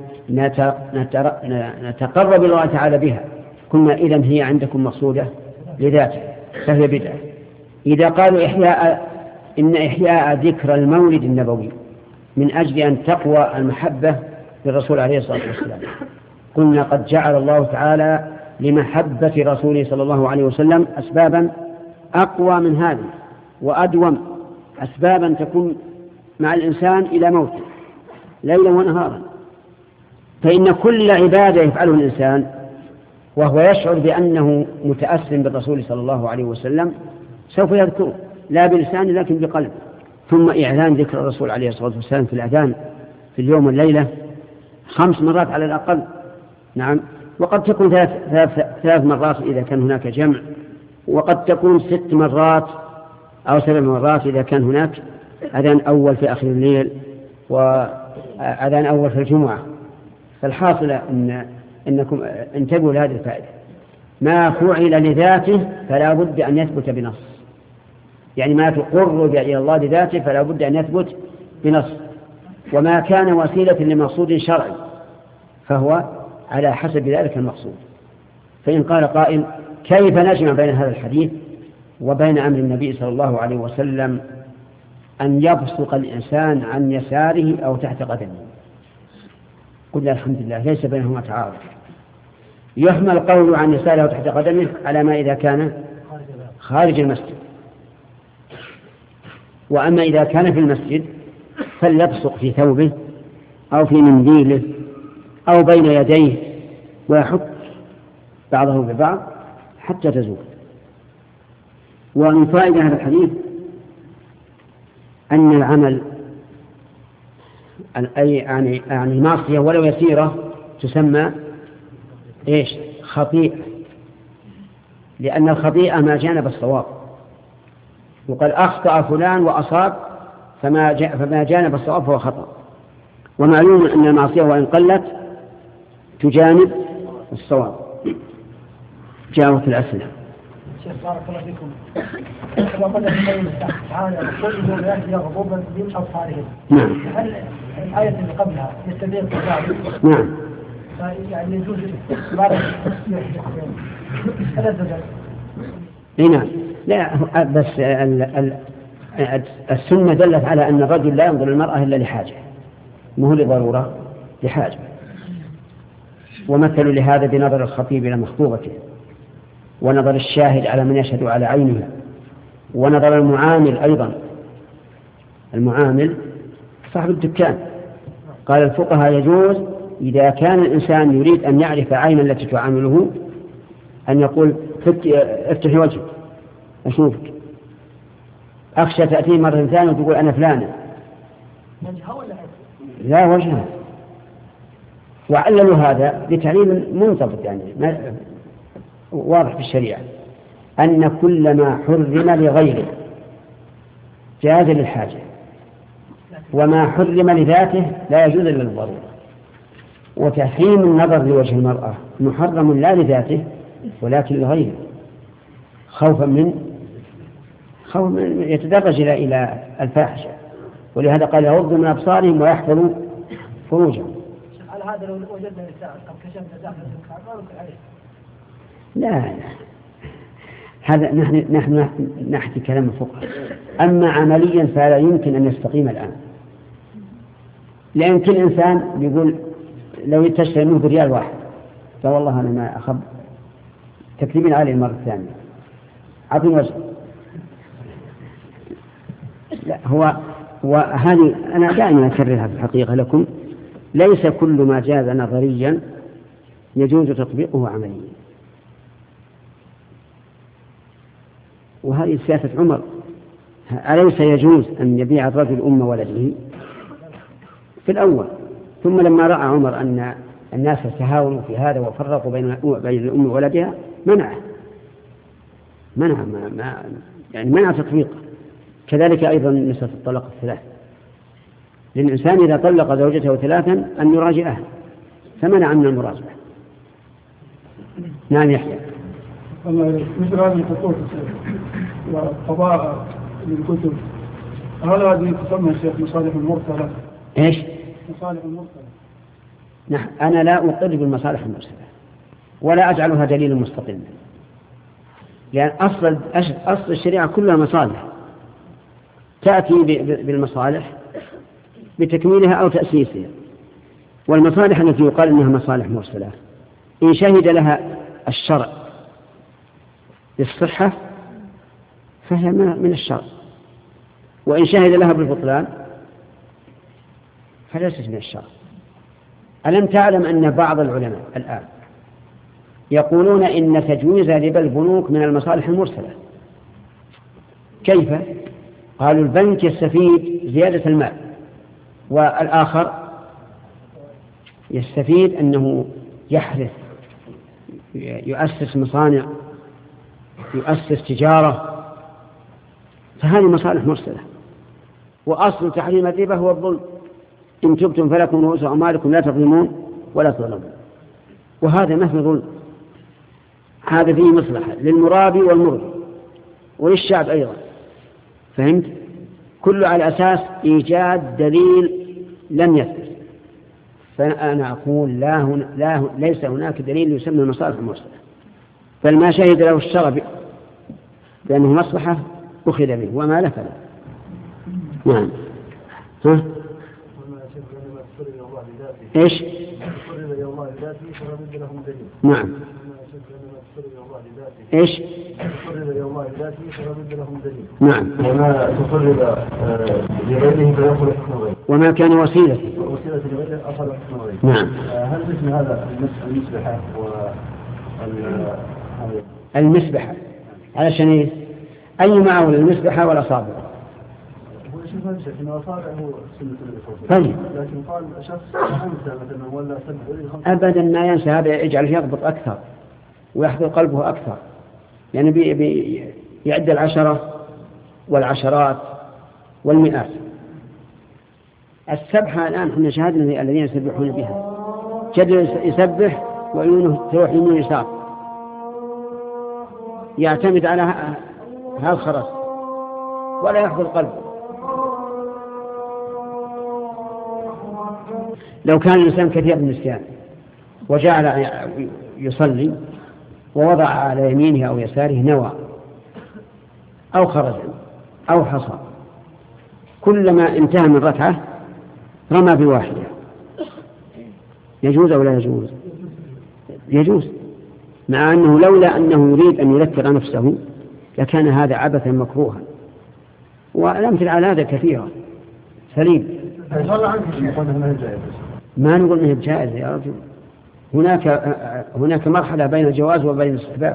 نتقرب إلى الله تعالى بها، كنا إذن هي عندكم مقصودة لذاته فهي بدعة. إذا قالوا إحياء إن إحياء ذكر المولد النبوي من أجل أن تقوى المحبة للرسول عليه الصلاة والسلام، قلنا قد جعل الله تعالى لمحبة رسوله صلى الله عليه وسلم أسبابا أقوى من هذه وأدوم، أسبابا تكون مع الإنسان إلى موته ليلا ونهارا. فإن كل عبادة يفعله الإنسان وهو يشعر بأنه متأثم بالرسول صلى الله عليه وسلم سوف يذكره لا بلسان لكن بقلب. ثم إعلان ذكر الرسول عليه الصلاة والسلام في الأذان في اليوم والليلة خمس مرات على الأقل، نعم، وقد تكون ثلاث, ثلاث, ثلاث مرات إذا كان هناك جمع، وقد تكون ست مرات أو سبع مرات إذا كان هناك أذان أول في آخر الليل وأذان أول في الجمعة. فالحاصل أن إنكم انتبهوا لهذه الفائدة، ما فعل لذاته فلا بد أن يثبت بنص، يعني ما تقر إلى الله لذاته فلا بد أن يثبت بنص، وما كان وسيلة لمقصود شرعي فهو على حسب ذلك المقصود. فإن قال قائل كيف نجمع بين هذا الحديث وبين أمر النبي صلى الله عليه وسلم أن يبصق الإنسان عن يساره أو تحت قدمه؟ قلنا الحمد لله ليس بينهما تعارض، يحمل قول عن يساره أو تحت قدمه على ما إذا كان خارج المسجد، وأما إذا كان في المسجد فليبصق في ثوبه أو في منديله أو بين يديه ويحك بعضه ببعض حتى تزول. ومن فائدة هذا الحديث أن العمل أي يعني يعني معصية ولو يسيرة تسمى إيش؟ خطيئة، لأن الخطيئة ما جانب الصواب، وقال أخطأ فلان وأصاب فما فما جانب الصواب فهو خطأ. ومعلوم أن المعصية وإن قلت تجانب الصواب. جاءت الأسئلة. شيخ بارك الله فيكم. كما قلنا في قوله تعالى كل ذريات يغضبن من أبصارهم. نعم. هل الآية اللي قبلها يستدل بذلك؟ نعم. يعني يجوز بارك هذا الدليل. نعم. لا بس ال ال السنة دلت على أن الرجل لا ينظر المرأة إلا لحاجة، مو لضرورة، لحاجة. ومثلوا لهذا بنظر الخطيب إلى مخطوبته، ونظر الشاهد على من يشهد على عينها، ونظر المعامل أيضا، المعامل صاحب الدكان. قال الفقهاء يجوز إذا كان الإنسان يريد أن يعرف عين التي تعامله أن يقول افتحي وجهك أشوفك، أخشى تأتي مرة ثانية وتقول أنا فلانة. لا وجهها. وعللوا هذا بتعليل منضبط يعني واضح في الشريعة، أن كل ما حرم لغيره جاز للحاجة، وما حرم لذاته لا يجوز إلا للضرورة. وتحريم النظر لوجه المرأة محرم لا لذاته ولكن لغيره، خوفا من خوفا من يتدرج إلى إلى الفاحشة. ولهذا قال يغضوا من أبصارهم ويحفظوا فروجهم. على هذا لو وجدنا نساء قد كشفنا داخل الدكان ما نقول عليه. لا لا هذا نحن نحن نحكي كلام الفقهاء. أما عمليا فلا يمكن أن يستقيم الآن، لأن كل إنسان يقول لو تشتري منه بريال واحد فوالله أنا ما أخذ تكذبين عليه المرة الثانية عطيني وجه. لا هو وهذه أنا دائما أكررها في الحقيقة لكم، ليس كل ما جاز نظريا يجوز تطبيقه عمليا. وهذه سياسة عمر. أليس يجوز أن يبيع الرجل أم ولده في الأول، ثم لما رأى عمر أن الناس تهاونوا في هذا وفرقوا بين بين الأم وولدها منعه منع ما ما يعني منع تطبيقه. كذلك أيضا مسألة الطلاق الثلاث، للإنسان إذا طلق زوجته ثلاثا أن يراجعها، فمنع من المراجعة. نعم يحيى. مثل هذه الخطوط والقضاء للكتب، هل هذه تسمى شيخ مصالح المرسلة؟ ايش؟ مصالح المرسلة. نعم، أنا لا أقر بالمصالح المرسلة ولا أجعلها دليلا مستقلا، لأن أصل أصل الشريعة كلها مصالح، تأتي بالمصالح بتكميلها أو تأسيسها. والمصالح التي يقال إنها مصالح مرسلة إن شهد لها الشرع بالصحة فهي من الشرع، وإن شهد لها بالبطلان فليست من الشرع. ألم تعلم أن بعض العلماء الآن يقولون إن تجويز ربا البنوك من المصالح المرسلة؟ كيف؟ قالوا البنك يستفيد زيادة المال، والآخر يستفيد أنه يحرث، يؤسس مصانع، يؤسس تجارة، فهذه مصالح مرسلة. وأصل تحريم الربا هو الظلم، إن تبتم فلكم رؤوس أموالكم لا تظلمون ولا تظلمون، وهذا ما في ظلم، هذا فيه مصلحة للمرابي والمربي وللشعب أيضا. فهمت؟ كله على أساس إيجاد دليل لم يثبت. فأنا أقول لا هنا لا هنا ليس هناك دليل يسمى المصالح المرسلة، بل ما شهد له الشرع بأنه مصلحة أخذ به وما لا فلا. نعم. ها؟ إيش؟ نعم. إيش؟ نعم. وما تقرب لغيره فيأخذ حكم غيره. وما كان وسيلة وسيلة لغيره أخذ حكم غيره. نعم. هل اسم هذا المسبحة المسبحة علشان إيه؟ أي معول المسبحة ولا صابع؟ طيب. لكن قال شخص أنسى مثلا ولا سبب أبدا ما ينسى، هذا يجعل يضبط أكثر ويحضر قلبه أكثر، يعني بي بي يعد العشرة والعشرات والمئات. السبحة الآن احنا شاهدنا الذين يسبحون بها، جد يسبح وعيونه تروح يمين يسار، يعتمد على هذا الخرس ولا يحضر قلبه. لو كان الإنسان كثير النسيان وجعل يصلي ووضع على يمينه أو يساره نوى أو خرزا أو حصى، كلما انتهى من ركعة رمى بواحدة، يجوز أو لا يجوز؟ يجوز، مع أنه لولا أنه يريد أن يذكر نفسه لكان هذا عبثا مكروها، والأمثلة على هذا كثيرة. سليم. ما نقول انه جائز يا رجل، هناك هناك مرحلة بين الجواز وبين الاستحباب.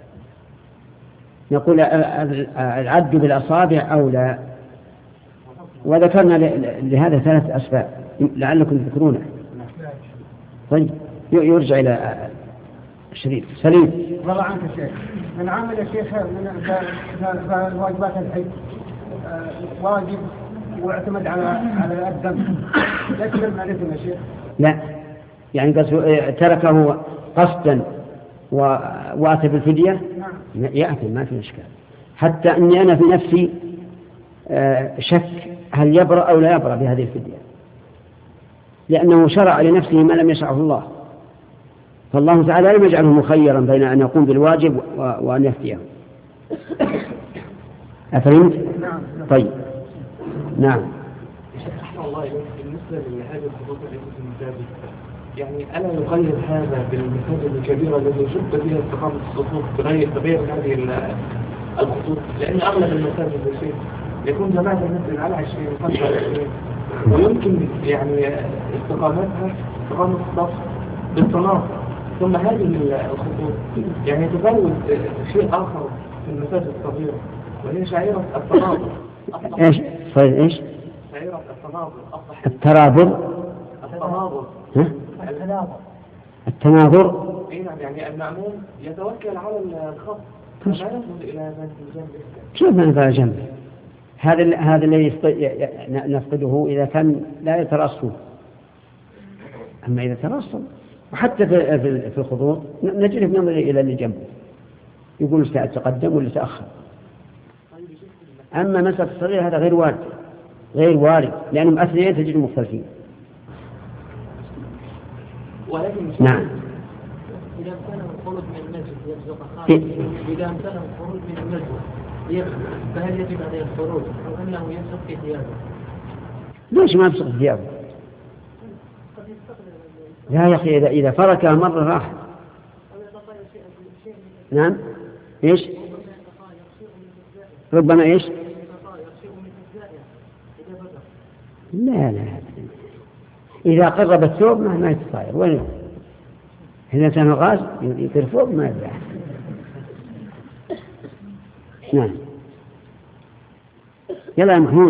نقول العد بالأصابع أو لا، وذكرنا لهذا ثلاث أسباب لعلكم تذكرونه. طيب يرجع إلى الشريف. سليم. والله عنك الشيخ، من عمل الشيخ من واجبات الحج واجب واعتمد على على الدم، لكن لم نعرفه يا شيخ. لا، يعني بس تركه قصدا واتى بالفدية يأثم، ما في إشكال. حتى أني أنا في نفسي شك هل يبرأ أو لا يبرأ بهذه الفدية، لأنه شرع لنفسه ما لم يشرعه الله، فالله تعالى لم يجعله مخيرا بين أن يقوم بالواجب وأن يفتيه. أفهمت؟ طيب. نعم. الله بالنسبة لهذه الخطوط التي في المساجد، يعني ألا يقيد هذا بالمساجد الكبيرة التي شد فيها استقامة الصفوف بغير بغير هذه الخطوط؟ لأن أغلب المساجد الشيء يكون جماعة المسجد على عشرين خمسة وعشرين، ويمكن يعني استقامتها استقامة الصف بالتناصر، ثم هذه الخطوط يعني تزود شيء آخر في المساجد الصغيرة وهي شعيرة التناظر. إيش؟ طيب إيش؟ شعيرة التناظر. التناظر. التناظر. التناظر. التناظر. أي نعم، يعني المأموم يتوكل على الخط ما ينفذ إلى جنبه. كيف ما ينفذ جنبه؟ هذا هذا اللي نفقده إذا كان لا يترصد. أما إذا ترصد وحتى في في الخطوط نجد ننظر إلى اللي جنبه يقول سأتقدم ولا سأخر. أما مسألة الصغير هذا غير وارد غير وارد لأنهم أثنين تجد مختلفين. ولكن نعم. إذا كان الخروج من المسجد يسبق خارج، إذا كان الخروج من المسجد فهل يجب عليه الخروج أو أنه يمسك في ثيابه؟ ليش ما يمسك في ثيابه؟ لا يا أخي إذا إذا فركها مرة راح. نعم. إيش؟ ربما إيش؟ لا لا. إذا قرب الثوب ما ما يتطاير وين؟ إذا كان غاز يطير فوق ما يبلع. نعم. يلا يا محمود.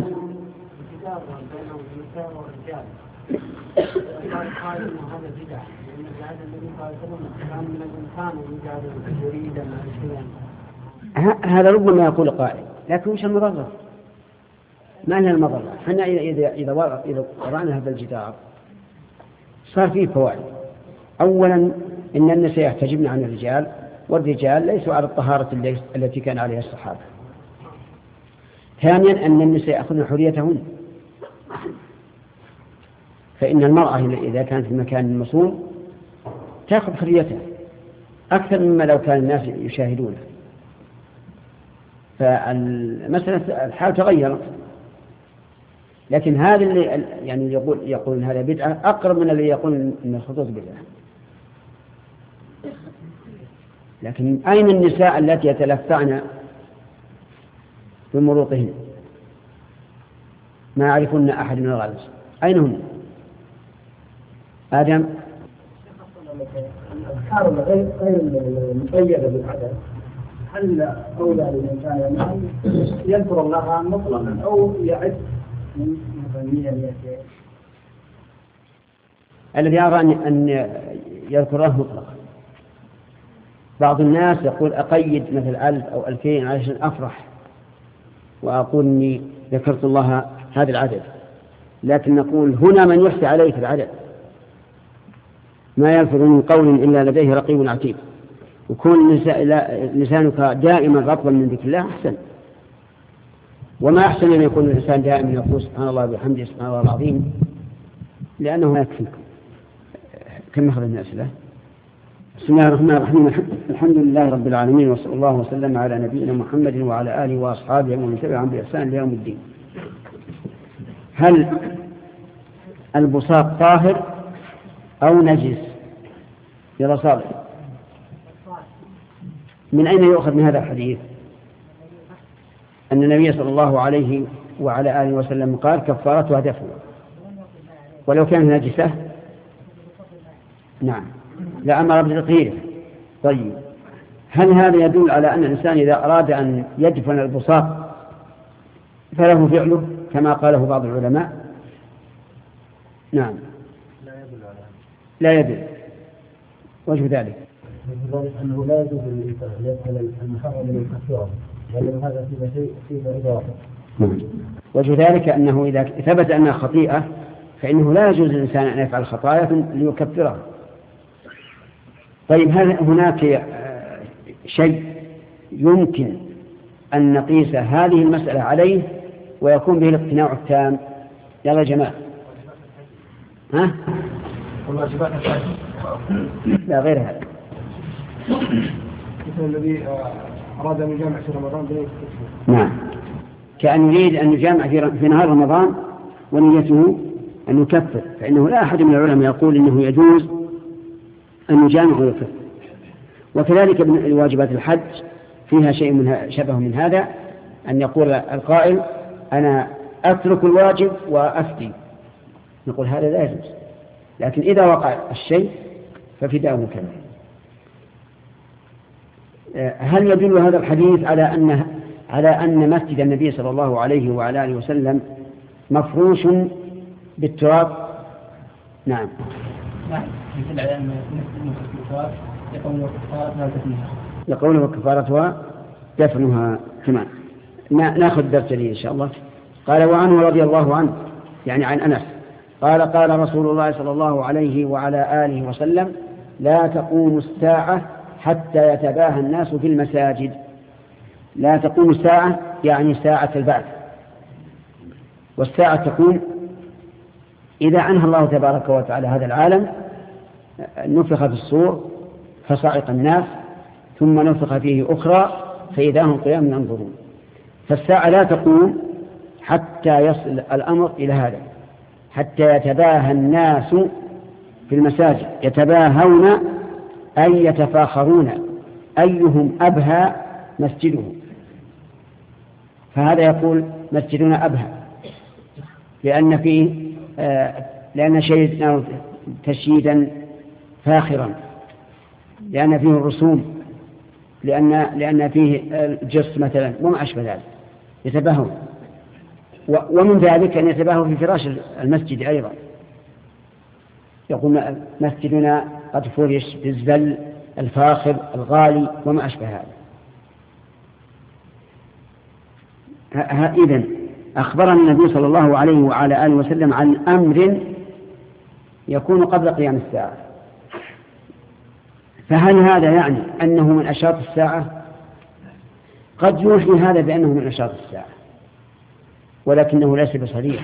هذا ربما يقول قائل لكن وش المضرة؟ ما هي المضرة؟ حنا إذا إذا إذا وضعنا هذا الجدار صار فيه فوائد. أولا إن النساء يحتجبن عن الرجال والرجال ليسوا على الطهارة التي كان عليها الصحابة. ثانيا أن النساء يأخذن حريتهن، فإن المرأة إذا كانت في مكان مصون تأخذ حريتها أكثر مما لو كان الناس يشاهدونه. فالمسألة الحال تغيرت. لكن هذا اللي يعني يقول يقول هذا بدعة أقرب من الذي يقول إن الخطوط بدعة. لكن أين النساء التي يتلفعن بمروطهن ما يعرفون أحد من الغلس؟ أين هم؟ آدم. الأذكار غير غير مقيدة بالعدد، هل أولى للإنسان أن يذكر الله مطلقا أو يعد من مية مئتين؟ الذي يرى أن يذكر الله مطلقا. بعض الناس يقول أقيد مثل ألف أو ألفين عشان أفرح وأقول إني ذكرت الله هذا العدد، لكن نقول هنا من يحسى عليه في العدد ما يلفظ من قول إلا لديه رقيب عتيد. وكون لسانك دائما رطبا من ذكر الله أحسن. وما أحسن أن يكون الإنسان دائما يقول سبحان الله وبحمده سبحان الله العظيم، لأنه لا يكفي. كم نأخذ الناس له؟ بسم الله الرحمن الرحيم. الحمد لله رب العالمين، وصلى الله وسلم على نبينا محمد وعلى آله وأصحابه ومن تبعهم بإحسان ليوم الدين. هل البصاق طاهر أو نجس؟ يا صالح، من أين يؤخذ من هذا الحديث أن النبي صلى الله عليه وعلى آله وسلم قال كفارتها دفنها ولو كانت نجسة؟ نعم، لا أمر بتطهيره. طيب، هل هذا يدل على أن الإنسان إذا أراد أن يدفن البصاق فله فعله كما قاله بعض العلماء؟ نعم، لا يدل. وجه ذلك أنه لا يجوز للإنسان المحرم من الكفارة، لأن هذا فيه شيء فيه إضافة. وجه ذلك أنه إذا ثبت أنها خطيئة فإنه لا يجوز للإنسان أن يفعل خطايا ليكفرها. طيب، هل هناك شيء يمكن أن نقيس هذه المسألة عليه ويكون به الاقتناع التام؟ يا جماعة، ها؟ والواجبات الثانية لا غير هذا. مثل الذي أراد أن يجامع في رمضان بنية التكفير. نعم، كأن يريد أن يجامع في نهار رمضان ونيته أن يكفر، فإنه لا أحد من العلماء يقول إنه يجوز أن يجامع ويكفر. وكذلك من واجبات الحج فيها شيء من شبه من هذا، أن يقول القائل أنا أترك الواجب وأفتي، نقول هذا لا يجوز. لكن إذا وقع الشيء ففداؤه كذا. هل يدل هذا الحديث على أن على أن مسجد النبي صلى الله عليه وعلى آله وسلم مفروش بالتراب؟ نعم. نعم يدل على أن التراب يقول كفارتها دفنها. يقول كفارتها دفنها. تمام. ناخذ درس جديد إن شاء الله. قال وعنه رضي الله عنه يعني عن أنس قال قال رسول الله صلى الله عليه وعلى آله وسلم لا تقوم الساعة حتى يتباهى الناس في المساجد. لا تقوم الساعة يعني ساعة البعث، والساعة تقوم إذا أنهى الله تبارك وتعالى هذا العالم، نفخ في الصور فصعق الناس ثم نفخ فيه أخرى فإذا هم قيام ينظرون. فالساعة لا تقوم حتى يصل الأمر إلى هذا، حتى يتباهى الناس في المساجد. يتباهون أي يتفاخرون أيهم أبهى مسجده، فهذا يقول مسجدنا أبهى لأن فيه آه لأن شيء تشييدا فاخرا، لأن فيه الرسوم، لأن لأن فيه الجس مثلا وما أشبه ذلك. يتباهون، ومن ذلك أن يتباهوا في فراش المسجد أيضا. يقول مسجدنا قد فرش بالزبل الفاخر الغالي وما أشبه هذا. إذن أخبرنا النبي صلى الله عليه وعلى آله وسلم عن أمر يكون قبل قيام الساعة، فهل هذا يعني أنه من أشراط الساعة؟ قد يوحي هذا بأنه من أشراط الساعة ولكنه ليس بصريح،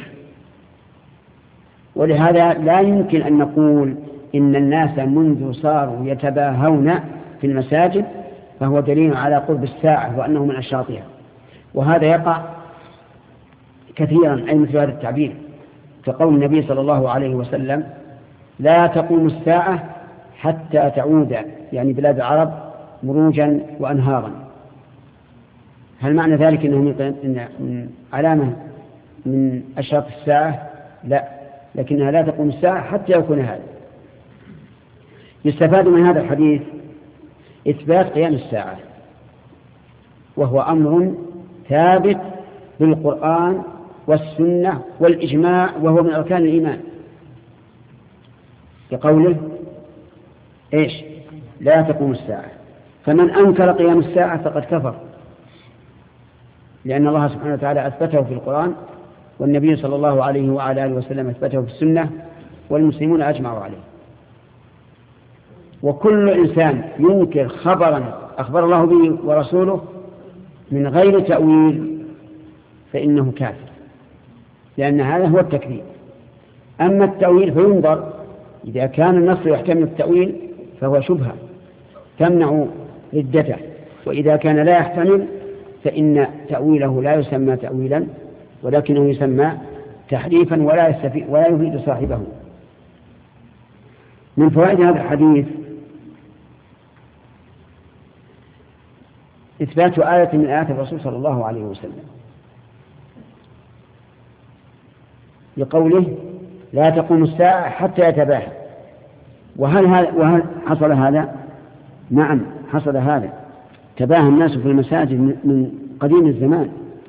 ولهذا لا يمكن أن نقول إن الناس منذ صاروا يتباهون في المساجد فهو دليل على قرب الساعة وأنه من أشراطها. وهذا يقع كثيرا أي مثل هذا التعبير كقول النبي صلى الله عليه وسلم لا تقوم الساعة حتى تعود يعني بلاد العرب مروجا وأنهارا. هل معنى ذلك أنه من علامة من أشراط الساعة؟ لا، لكنها لا تقوم الساعة حتى يكون هذا. يستفاد من هذا الحديث إثبات قيام الساعة، وهو أمر ثابت بالقرآن والسنة والإجماع، وهو من أركان الإيمان، كقوله إيش لا تقوم الساعة. فمن أنكر قيام الساعة فقد كفر، لأن الله سبحانه وتعالى أثبته في القرآن، والنبي صلى الله عليه وعلى آله وسلم أثبته في السنة، والمسلمون أجمعوا عليه. وكل إنسان ينكر خبرا أخبر الله به ورسوله من غير تأويل فإنه كافر، لأن هذا هو التكذيب. أما التأويل فينظر، إذا كان النص يحتمل التأويل فهو شبهة تمنع ردته، وإذا كان لا يحتمل فإن تأويله لا يسمى تأويلا ولكنه يسمى تحريفا ولا يستفيد ولا يفيد صاحبه. من فوائد هذا الحديث إثبات آية من آيات الرسول صلى الله عليه وسلم لقوله لا تقوم الساعة حتى يتباهى. وهل, وهل حصل هذا؟ نعم حصل هذا، تباهى الناس في المساجد من قديم الزمان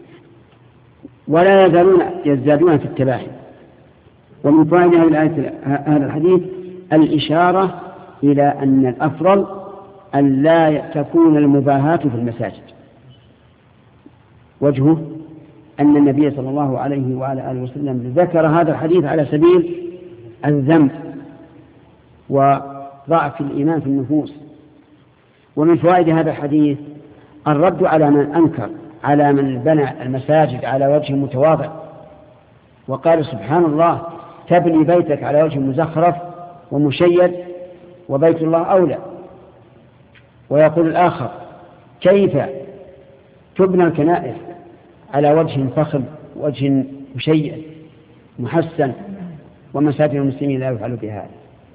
ولا يزالون يزدادون في التباهي. ومن فوائد هذا الحديث الإشارة إلى أن الأفضل أن لا تكون المباهاة في المساجد. وجهه أن النبي صلى الله عليه وعلى آله وسلم ذكر هذا الحديث على سبيل الذم وضعف الإيمان في النفوس. ومن فوائد هذا الحديث الرد على من أنكر على من بنى المساجد على وجه متواضع وقال سبحان الله تبني بيتك على وجه مزخرف ومشيد وبيت الله أولى. ويقول الآخر كيف تبنى الكنائس على وجه فخم وجه مشيد محسن ومساجد المسلمين لا يفعل بهذا.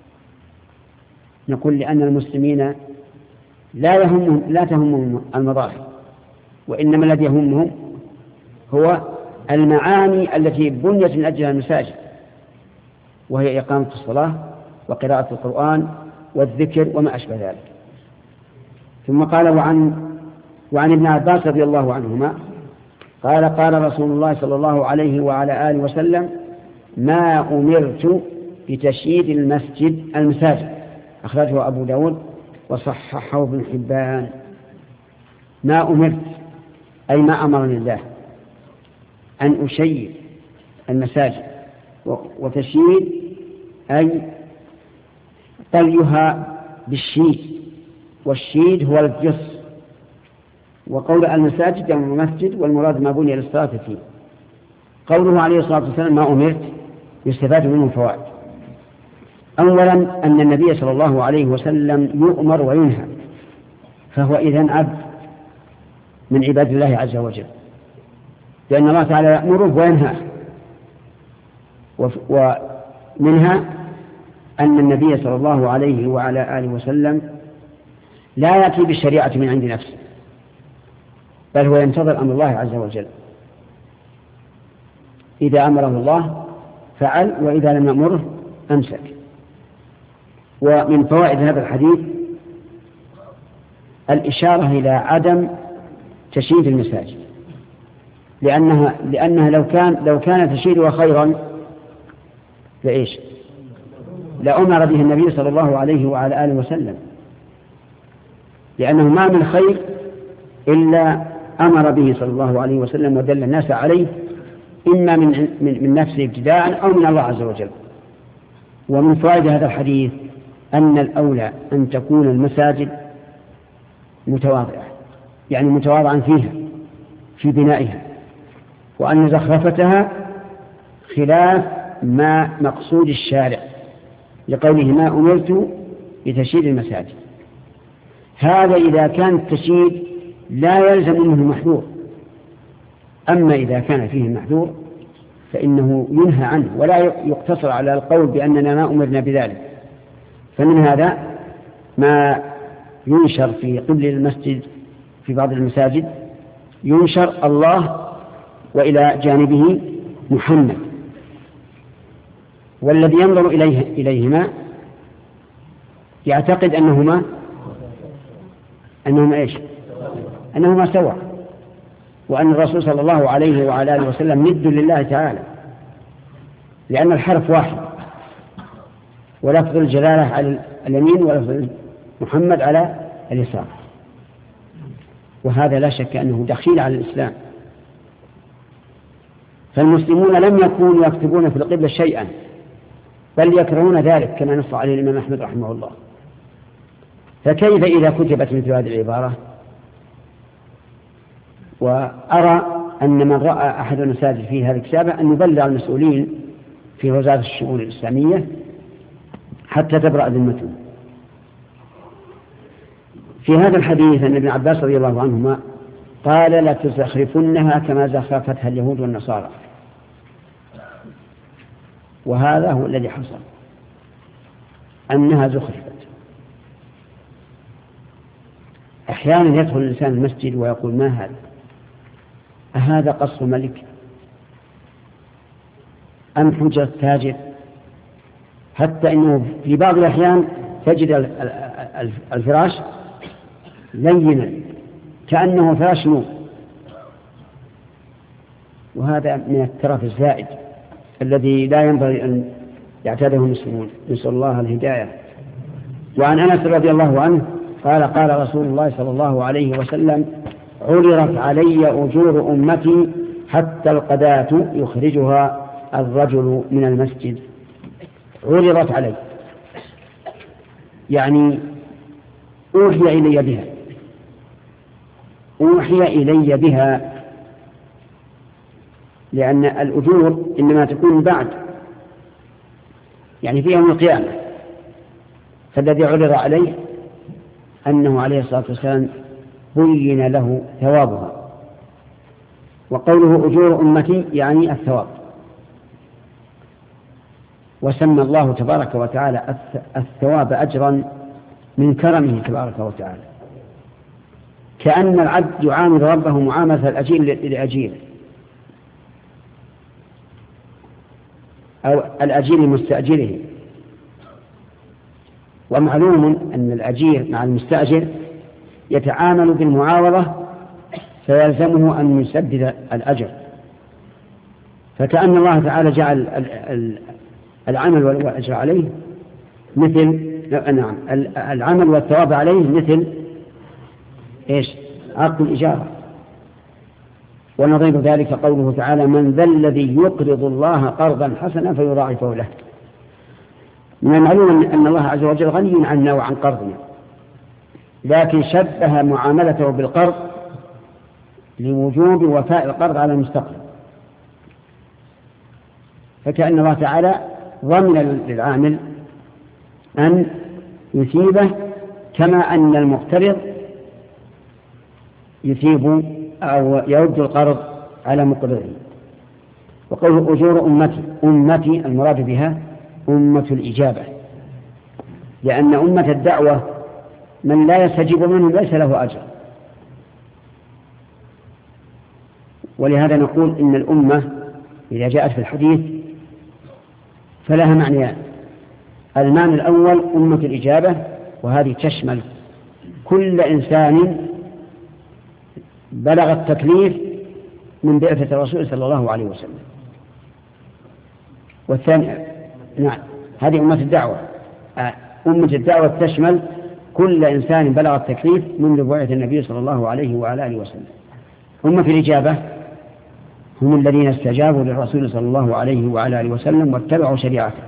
نقول لأن المسلمين لا يهمهم لا تهمهم المظاهر، وإنما الذي يهمهم هو المعاني التي بنيت من أجلها المساجد، وهي إقامة الصلاة وقراءة القرآن والذكر وما أشبه ذلك. ثم قال وعن, وعن ابن عباس رضي الله عنهما قال قال رسول الله صلى الله عليه وعلى آله وسلم ما أمرت بتشييد المسجد المساجد أخرجه أبو داود وصححه ابن حبان. ما أمرت أي ما أمرني الله أن أشيد المساجد، وتشييد أي طليها بالشيد، والشيد هو الجص. وقول المساجد يعني المسجد، والمراد ما بني للصلاة فيه. قوله عليه الصلاة والسلام ما أمرت يستفاد منه فوائد. أولا أن النبي صلى الله عليه وسلم يؤمر وينهى، فهو إذن عبد من عباد الله عز وجل، لأن الله تعالى يأمره وينهى. ومنها أن النبي صلى الله عليه وعلى آله وسلم لا يأتي بالشريعة من عند نفسه، بل هو ينتظر أمر الله عز وجل. إذا أمره الله فعل، وإذا لم يأمره أمسك. ومن فوائد هذا الحديث الإشارة إلى عدم تشييد المساجد، لأنها, لأنها لو كان لو كان تشييدها خيرا فإيش لأمر به النبي صلى الله عليه وعلى آله وسلم، لأنه ما من خير إلا أمر به صلى الله عليه وسلم ودل الناس عليه، إما من, من, من نفسه ابتداء أو من الله عز وجل. ومن فوائد هذا الحديث أن الأولى أن تكون المساجد متواضعة، يعني متواضعا فيها في بنائها، وأن زخرفتها خلاف ما مقصود الشارع لقوله ما أمرت بتشييد المساجد. هذا إذا كان التشييد لا يلزم منه محذور، أما إذا كان فيه المحذور فإنه ينهى عنه، ولا يقتصر على القول بأننا ما أمرنا بذلك. فمن هذا ما ينشر في قبل المسجد في بعض المساجد ينشر الله وإلى جانبه محمد، والذي ينظر إليه إليهما يعتقد أنهما أنهما إيش أنهما سوا، وأن الرسول صلى الله عليه وعلى آله وسلم ند لله تعالى، لأن الحرف واحد، ولفظ الجلالة على اليمين ولفظ محمد على اليسار، وهذا لا شك أنه دخيل على الإسلام. فالمسلمون لم يكونوا يكتبون في القبلة شيئا، بل يكرهون ذلك كما نص عليه الإمام أحمد رحمه الله. فكيف إذا كتبت مثل هذه العبارة؟ وأرى أن من رأى أحد المساجد في هذه الكتابة أن يبلغ المسؤولين في وزارة الشؤون الإسلامية حتى تبرأ ذمتهم. في هذا الحديث أن ابن عباس رضي الله عنهما قال لتزخرفنها كما زخرفتها اليهود والنصارى، وهذا هو الذي حصل، أنها زخرفت. أحيانا يدخل الإنسان المسجد ويقول ما هذا؟ أهذا قصر ملك أم حجرة تاجر؟ حتى إنه في بعض الأحيان تجد الفراش لينا كأنه فراش نوم، وهذا من الترف الزائد الذي لا ينبغي أن يعتاده المسلمون، نسأل الله الهداية. وعن أنس رضي الله عنه قال قال رسول الله صلى الله عليه وسلم عرضت علي أجور أمتي حتى القذاة يخرجها الرجل من المسجد. عرضت علي يعني أوحي إلي بها، أوحي إلي بها، لأن الأجور إنما تكون بعد، يعني في يوم القيامة. فالذي عرض عليه أنه عليه الصلاة والسلام بين له ثوابها، وقوله أجور أمتي يعني الثواب. وسمى الله تبارك وتعالى الثواب أجرا من كرمه تبارك وتعالى، كأن العبد يعامل ربه معاملة الأجير لأجيره، أو الأجير يتعامل بالمعاوضة فيلزمه أن يسدد الأجر. فكأن الله تعالى جعل العمل والأجر عليه مثل نعم العمل والثواب عليه مثل إيش؟ عقد الإجارة. ونظير ذلك قوله تعالى: من ذا الذي يقرض الله قرضا حسنا فيضاعفه له. من المعلوم أن الله عز وجل غني عنا وعن قرضنا، لكن شبه معاملته بالقرض لوجوب وفاء القرض على المستقبل. فكأن الله تعالى ضمن للعامل أن يثيبه كما أن المقترض يثيب أو يرد القرض على مقترضه. وقوله أجور أمتي، أمتي المراد بها أمة الإجابة، لأن أمة الدعوة من لا يستجيب منهم ليس له أجر. ولهذا نقول إن الأمة إذا جاءت في الحديث فلها معنيان: المعنى الأول أمة الإجابة، وهذه تشمل كل إنسان بلغ التكليف من بعثة الرسول صلى الله عليه وسلم. والثاني نعم هذه أمة الدعوة. أمة الدعوة تشمل كل إنسان بلغ التكليف منذ بعثة النبي صلى الله عليه وعلى آله وسلم. أمة الإجابة هم الذين استجابوا للرسول صلى الله عليه وعلى آله وسلم واتبعوا شريعته.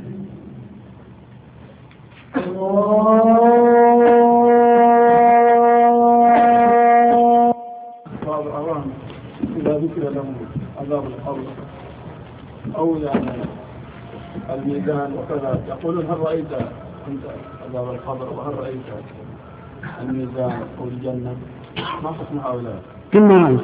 إذا ذكر لهم عذاب القبر أو يعني الميزان وكذا يقولون: هل رأيت أنت عذاب القبر وهل رأيت الميزان أو الجنة؟ ما حكم هؤلاء؟ كما رأيت،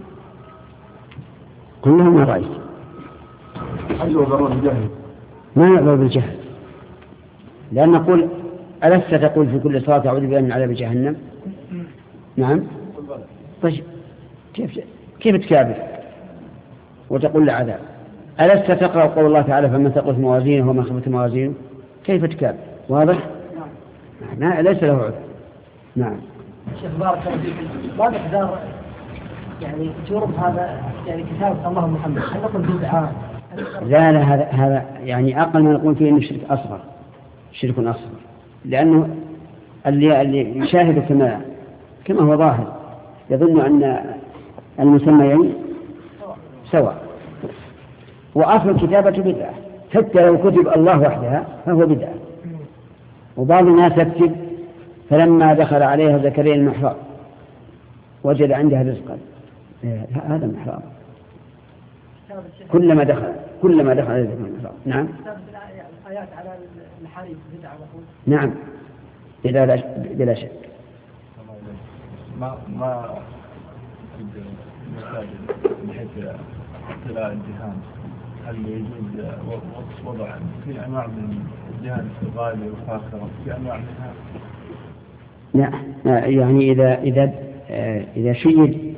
كلهم ما رأيت. هل يعذرون بالجهل؟ ما يعذر بالجهل، لأن نقول: ألست تقول في كل صلاة أعوذ بالله من عذاب جهنم؟ نعم. طيب كيف كيف تكابر وتقول لعذاب؟ ألست تقرأ قول الله تعالى: فمن ثقلت موازينه ومن خفت موازينه؟ كيف تكابر؟ واضح؟ نعم. ليس له عذر. نعم. شيخ بارك الله فيك، ما نقدر يعني جرم هذا يعني كتابة الله محمد، هل نقول بدعة؟ لا لا هذا هذا يعني أقل ما نقول فيه إنه شرك أصغر، شرك أصغر، لأنه اللي اللي يشاهد كما كما هو ظاهر يظن أن المسميين سواء. وأصل الكتابة بدعة، حتى لو كتب الله وحدها فهو بدعة. وبعض الناس يكتب: فلما دخل عليها زكريا المحراب وجد عندها رزقا. هذا محراب. كلما دخل كلما دخل عليها المحراب. نعم. الآيات على المحاريب بدعة. نعم بلا بلا شك. ما ما المساجد بحيث اطلاع الدهان، هل يجوز وضع في انواع من الدهان الغالي والفاخره في انواع منها؟ لا يعني اذا اذا اذا شيد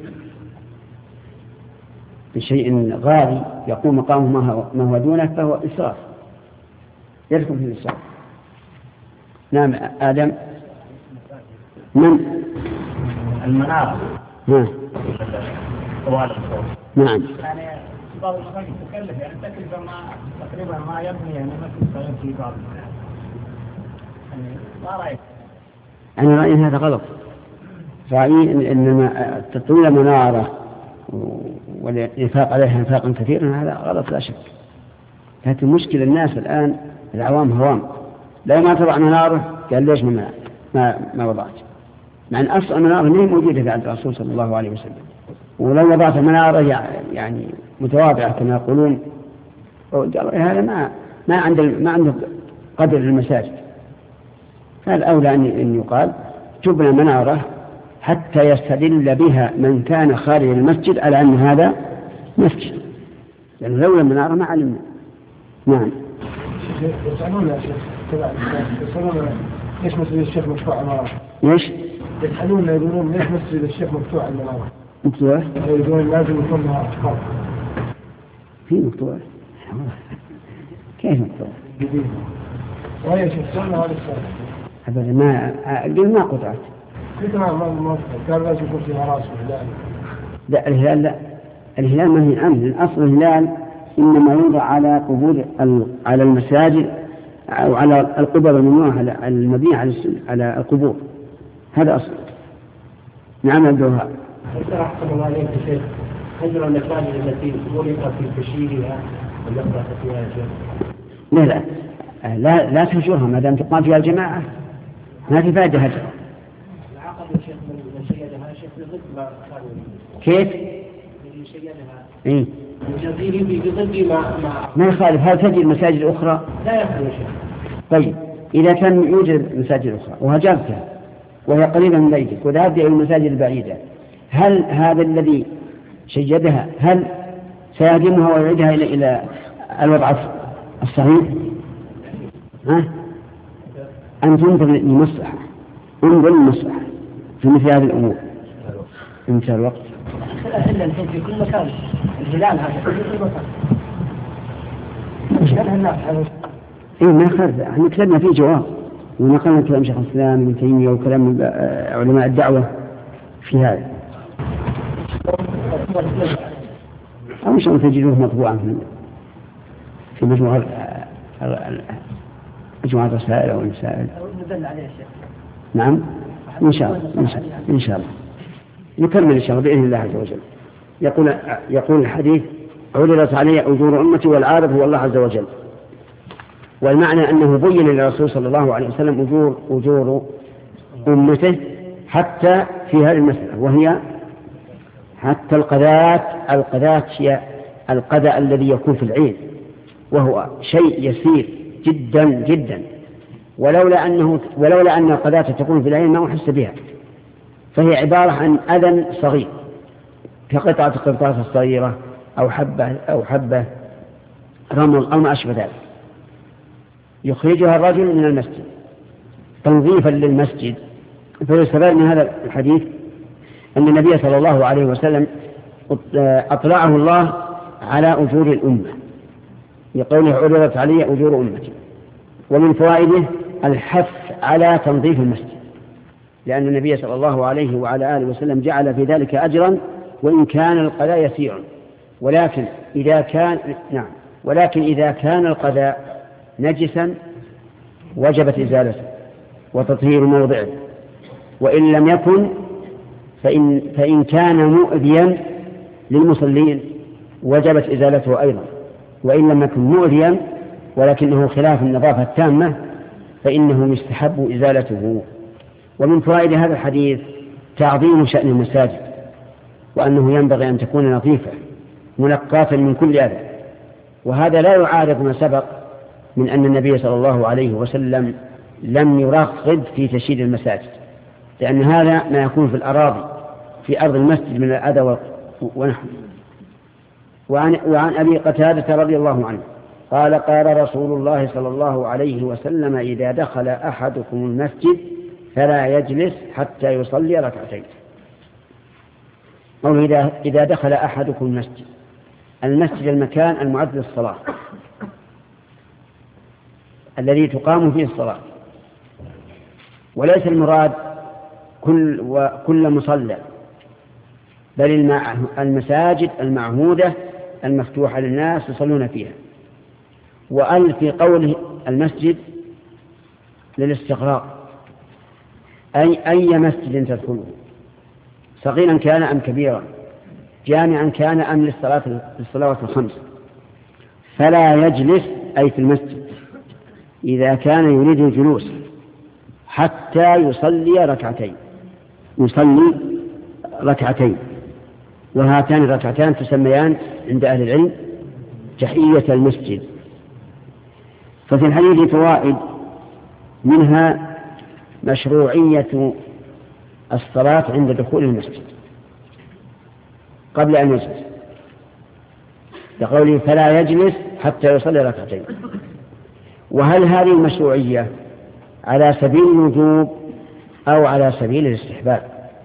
بشيء غالي يقوم مقامه ما هو دونه فهو اسراف، يدخل في الاسراف. نعم. آدم. من المنارة. نعم. طوال الصوت. نعم. يعني بعض المساجد تكلف يعني تكلفة ما تقريبا ما يبني يعني مثل في بعض يعني ما رأيك؟ أنا رأيي هذا غلط. رأيي إنما تطويل منارة والإنفاق عليها إنفاقا كثيرا هذا غلط لا شك. لكن المشكلة الناس الآن العوام هوام، لا ما تضع منارة قال ليش ما ما ما وضعت، مع أن أصل المنارة ما هي موجودة في عند الرسول صلى الله عليه وسلم. ولو وضعت منارة يعني متواضعة كما يقولون هذا ما ما عنده ما عنده قدر المساجد. فالأولى أن يقال تبنى منارة حتى يستدل بها من كان خارج المسجد على أن هذا مسجد، لأنه لولا المنارة ما علمنا. نعم. يسألون يا شيخ يسألون ليش مسجد الشيخ مفتوح المنارة؟ ليش؟ يسألون يقولون ليش مسجد الشيخ مفتوح المنارة؟ مفتوح؟ يقولون لازم يكون لها أشخاص. في مفتوح؟ كيف مفتوح؟ جديد. وهي شيخ سنة هذا السنة. أبدا ما قل ما قطعت. مثل ما ما كان لازم يكون فيها راس الهلال. لا الهلال لا، الهلال ما هي عنه، الأصل الهلال إنما يوضع على قبور على المساجد أو على القبور الممنوعة المبنية على على القبور، هذا أصل. نعم الدوها. أحسن الله عليك يا شيخ، هجر المساجد التي غلقت في تشييدها واليقظة فيها يا شيخ؟ لا لا لا لا تهجرها ما دام تقام فيها الجماعة، ما في فائدة هجرها. العقد يا شيخ من شيدها شيخ بضد ما كانوا. كيف؟ من شيدها. إيه. يجازيه بضد ما ما. ما يخالف، هل تجي المساجد الأخرى؟ لا يخالف يا شيخ. طيب إذا كان يوجد مساجد أخرى وهجرتها وهي قريبة من بيتك وذهبت إلى المساجد البعيدة، هل هذا الذي شيدها هل سيهدمها ويعيدها إلى إلى الوضع الصحيح؟ ها؟ أن تنظر للمصلحة، انظر للمصلحة في مثل هذه الأمور. انتهى الوقت. إلا الحين في كل مكان الهلال هذا في كل مكان. مش كان الناس هذا. إيه ما خرج، احنا كتبنا فيه جواب ونقلنا كلام شيخ الإسلام ابن تيمية وكلام علماء الدعوة في هذا. أو إن شاء الله تجدوه مطبوعا في في مجموعة مجموعة الرسائل أو المسائل. نعم إن شاء الله إن شاء الله إن شاء الله نكمل إن شاء الله بإذن الله عز وجل. يقول يقول الحديث: عرضت علي أجور أمتي والعارض هو الله عز وجل. والمعنى أنه بين للرسول صلى الله عليه وسلم أجور أجور أمته حتى في هذه المسألة، وهي حتى القذات. القذات هي القذى الذي يكون في العين، وهو شيء يسير جدا جدا، ولولا أنه ولولا أن القذاة تكون في العين ما أحس بها، فهي عبارة عن أذى صغير كقطعة القرطاس الصغيرة أو حبة أو حبة رمل أو ما أشبه ذلك، يخرجها الرجل من المسجد تنظيفا للمسجد. فيستفاد من هذا الحديث أن النبي صلى الله عليه وسلم أطلعه الله على أجور الأمة بقوله: عرضت علي أجور أمتي. ومن فوائده الحث على تنظيف المسجد، لأن النبي صلى الله عليه وعلى آله وسلم جعل في ذلك أجرا وإن كان القذى يسير. ولكن إذا كان نعم ولكن إذا كان القذى نجسا وجبت إزالته وتطهير موضعه، وإن لم يكن فإن, فإن كان مؤذيا للمصلين وجبت إزالته أيضا، وإن لم يكن مؤذيا ولكنه خلاف النظافة التامة فإنه يستحب إزالته. ومن فوائد هذا الحديث تعظيم شأن المساجد، وأنه ينبغي أن تكون نظيفة منقاة من كل أذى. وهذا لا يعارض ما سبق من أن النبي صلى الله عليه وسلم لم يرغب في تشييد المساجد، لأن هذا ما يكون في الأراضي في أرض المسجد من الأذى ونحن. وعن, وعن أبي قتادة رضي الله عنه قال: قال رسول الله صلى الله عليه وسلم: إذا دخل أحدكم المسجد فلا يجلس حتى يصلي ركعتين. أو إذا, إذا دخل أحدكم المسجد، المسجد المكان المعد للصلاة الذي تقام فيه الصلاة، وليس المراد كل, وكل مصلى، بل المساجد المعهودة المفتوحة للناس يصلون فيها. وأل في قوله المسجد للاستغراق، أي أي مسجد تدخله، صغيرا كان أم كبيرا، جامعا كان أم للصلاة للصلوات الخمس. فلا يجلس أي في المسجد إذا كان يريد الجلوس حتى يصلي ركعتين يصلي ركعتين وهاتان الركعتان تسميان عند أهل العلم تحية المسجد. ففي الحديث فوائد، منها مشروعية الصلاة عند دخول المسجد قبل أن يجلس، لقوله: فلا يجلس حتى يصلي ركعتين. وهل هذه المشروعية على سبيل الوجوب أو على سبيل الاستحباب؟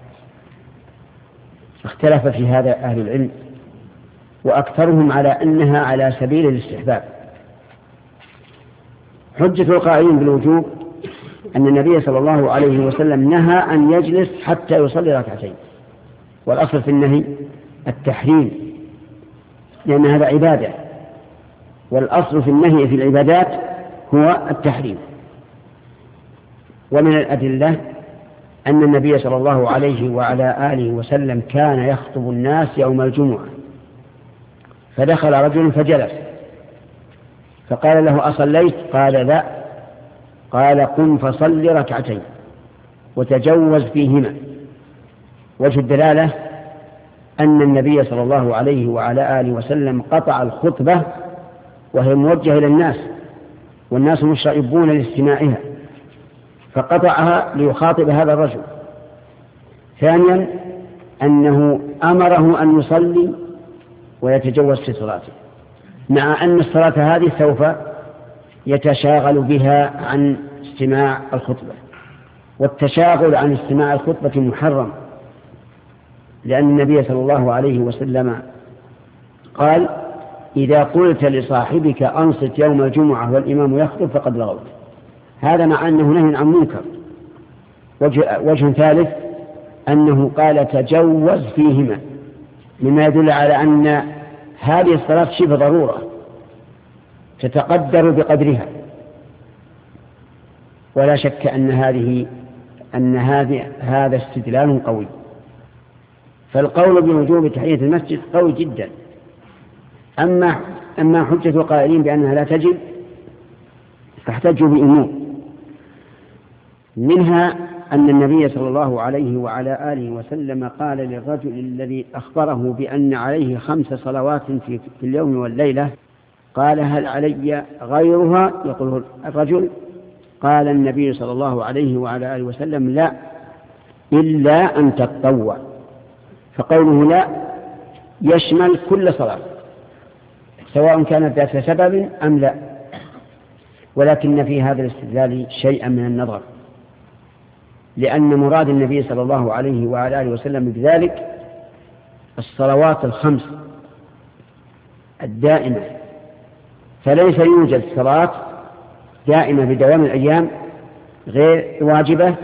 اختلف في هذا أهل العلم، وأكثرهم على أنها على سبيل الاستحباب. حجة القائلين بالوجوب أن النبي صلى الله عليه وسلم نهى أن يجلس حتى يصلي ركعتين، والأصل في النهي التحريم، لأن هذا عبادة، والأصل في النهي في العبادات هو التحريم. ومن الأدلة أن النبي صلى الله عليه وعلى آله وسلم كان يخطب الناس يوم الجمعة، فدخل رجل فجلس، فقال له: أصليت؟ قال: لا. قال: قم فصل ركعتين وتجوز فيهما. وجه الدلالة أن النبي صلى الله عليه وعلى آله وسلم قطع الخطبة وهي موجهة إلى الناس، والناس مشرئبون لاستماعها، فقطعها ليخاطب هذا الرجل. ثانيا أنه أمره أن يصلي ويتجوز في صلاته، مع أن الصلاة هذه سوف يتشاغل بها عن استماع الخطبة، والتشاغل عن استماع الخطبة محرم، لأن النبي صلى الله عليه وسلم قال: إذا قلت لصاحبك أنصت يوم الجمعة والإمام يخطب فقد لغوت. هذا مع أنه نهي عن منكر. وجه, وجه ثالث أنه قال: تجوز فيهما، مما يدل على أن هذه الصلاة شبه ضرورة تتقدر بقدرها، ولا شك أن هذه أن هذه هذا استدلال قوي. فالقول بوجوب تحية المسجد قوي جدا. أما أما حجة القائلين بأنها لا تجب فاحتجوا بأمور، منها أن النبي صلى الله عليه وعلى آله وسلم قال للرجل الذي أخبره بأن عليه خمس صلوات في اليوم والليلة، قال: هل علي غيرها؟ يقول الرجل. قال النبي صلى الله عليه وعلى آله وسلم: لا، إلا أن تتطوع. فقوله لا يشمل كل صلاة، سواء كانت ذات سبب أم لا، ولكن في هذا الاستدلال شيئا من النظر، لأن مراد النبي صلى الله عليه وعلى آله وسلم بذلك الصلوات الخمس الدائمة، فليس يوجد صلاة دائمة بدوام الأيام غير واجبة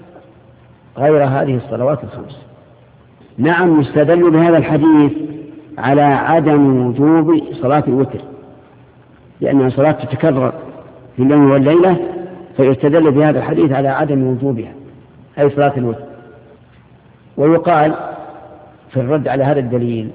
غير هذه الصلوات الخمس. نعم، يستدل بهذا الحديث على عدم وجوب صلاة الوتر، لأنها صلاة تتكرر في اليوم والليلة، فيستدل بهذا الحديث على عدم وجوبها، أي صلاة الوتر. ويقال في الرد على هذا الدليل: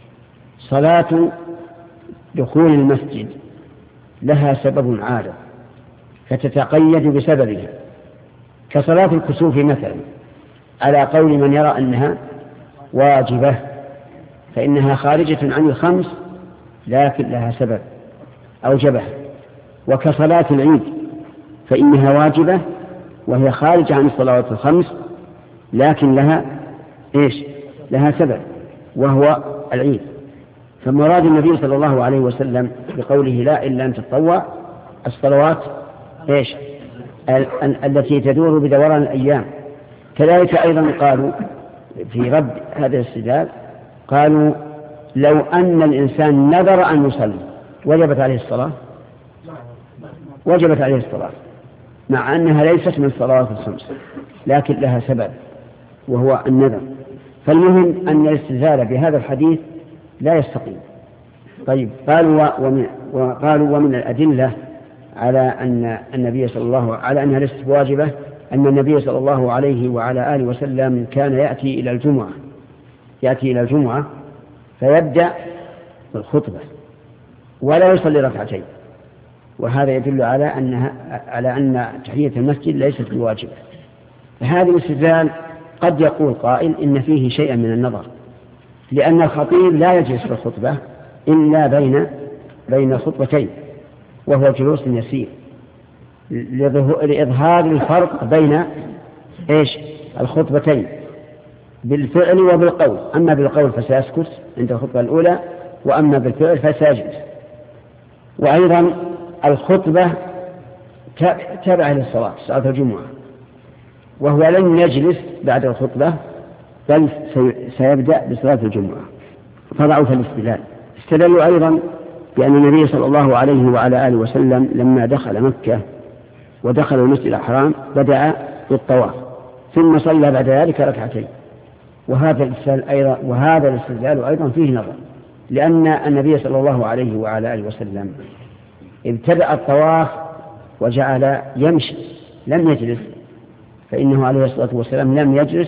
صلاة دخول المسجد لها سبب عارض فتتقيد بسببها، كصلاة الكسوف مثلا، على قول من يرى أنها واجبة، فإنها خارجة عن الخمس لكن لها سبب أوجبها. وكصلاة العيد فإنها واجبة وهي خارجة عن الصلوات الخمس لكن لها إيش؟ لها سبب وهو العيد. فمراد النبي صلى الله عليه وسلم بقوله لا إلا أن تتطوع الصلوات إيش؟ ال- ال- التي تدور بدوران الأيام. كذلك أيضا قالوا في رد هذا الاستدلال، قالوا: لو أن الإنسان نذر أن يصلي وجبت عليه الصلاة، وجبت عليه الصلاة مع أنها ليست من الصلوات الخمس لكن لها سبب وهو النذر. فالمهم أن الاستدلال بهذا الحديث لا يستقيم. طيب، قالوا ومن, وقالوا ومن الأدلة على أن النبي صلى الله على أنها ليست واجبة أن النبي صلى الله عليه وعلى آله وسلم كان يأتي إلى الجمعة يأتي إلى الجمعة فيبدأ بالخطبة ولا يصلي ركعتين، وهذا يدل على أنها على أن تحية المسجد ليست بواجبة. هذا الاستدلال قد يقول قائل إن فيه شيئا من النظر، لأن الخطيب لا يجلس في الخطبة إلا بين بين خطبتين وهو جلوس يسير لإظهار الفرق بين إيش الخطبتين بالفعل وبالقول. أما بالقول فسيسكت عند الخطبة الأولى، وأما بالفعل فسيجلس. وأيضا الخطبة تابعة للصلاة، صلاة الجمعة، وهو لن يجلس بعد الخطبة بل سيبدأ بصلاة الجمعة، فضعوا الاستدلال. استدلوا أيضا بأن النبي صلى الله عليه وعلى آله وسلم لما دخل مكة ودخل المسجد الحرام بدأ بالطواف ثم صلى بعد ذلك ركعتين. وهذا الاستدلال أيضا وهذا الاستدلال أيضا فيه نظر، لأن النبي صلى الله عليه وعلى آله وسلم ابتدأ الطواف وجعل يمشي لم يجلس، فإنه عليه الصلاة والسلام لم يجلس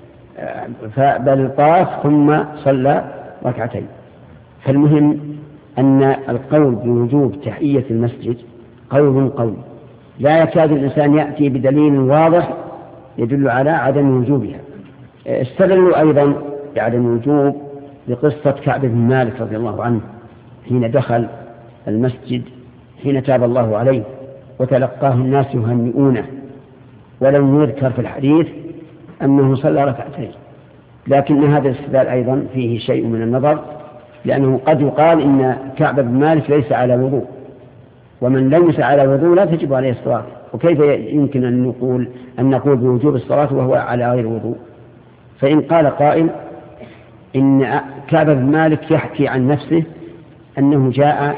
بل طاف ثم صلى ركعتين. فالمهم أن القول بوجوب تحية المسجد قول قول لا يكاد الإنسان يأتي بدليل واضح يدل على عدم وجوبها. استدلوا أيضا بعدم الوجوب بقصة كعب بن مالك رضي الله عنه حين دخل المسجد حين تاب الله عليه وتلقاه الناس يهنئونه، ولم يذكر في الحديث أنه صلى ركعتين، لكن هذا الاستدلال أيضا فيه شيء من النظر، لأنه قد يقال إن كعب بن مالك ليس على وضوء، ومن ليس على وضوء لا تجب عليه الصلاة، وكيف يمكن أن نقول أن نقول بوجوب الصلاة وهو على غير وضوء؟ فإن قال قائل إن كعب بن مالك يحكي عن نفسه أنه جاء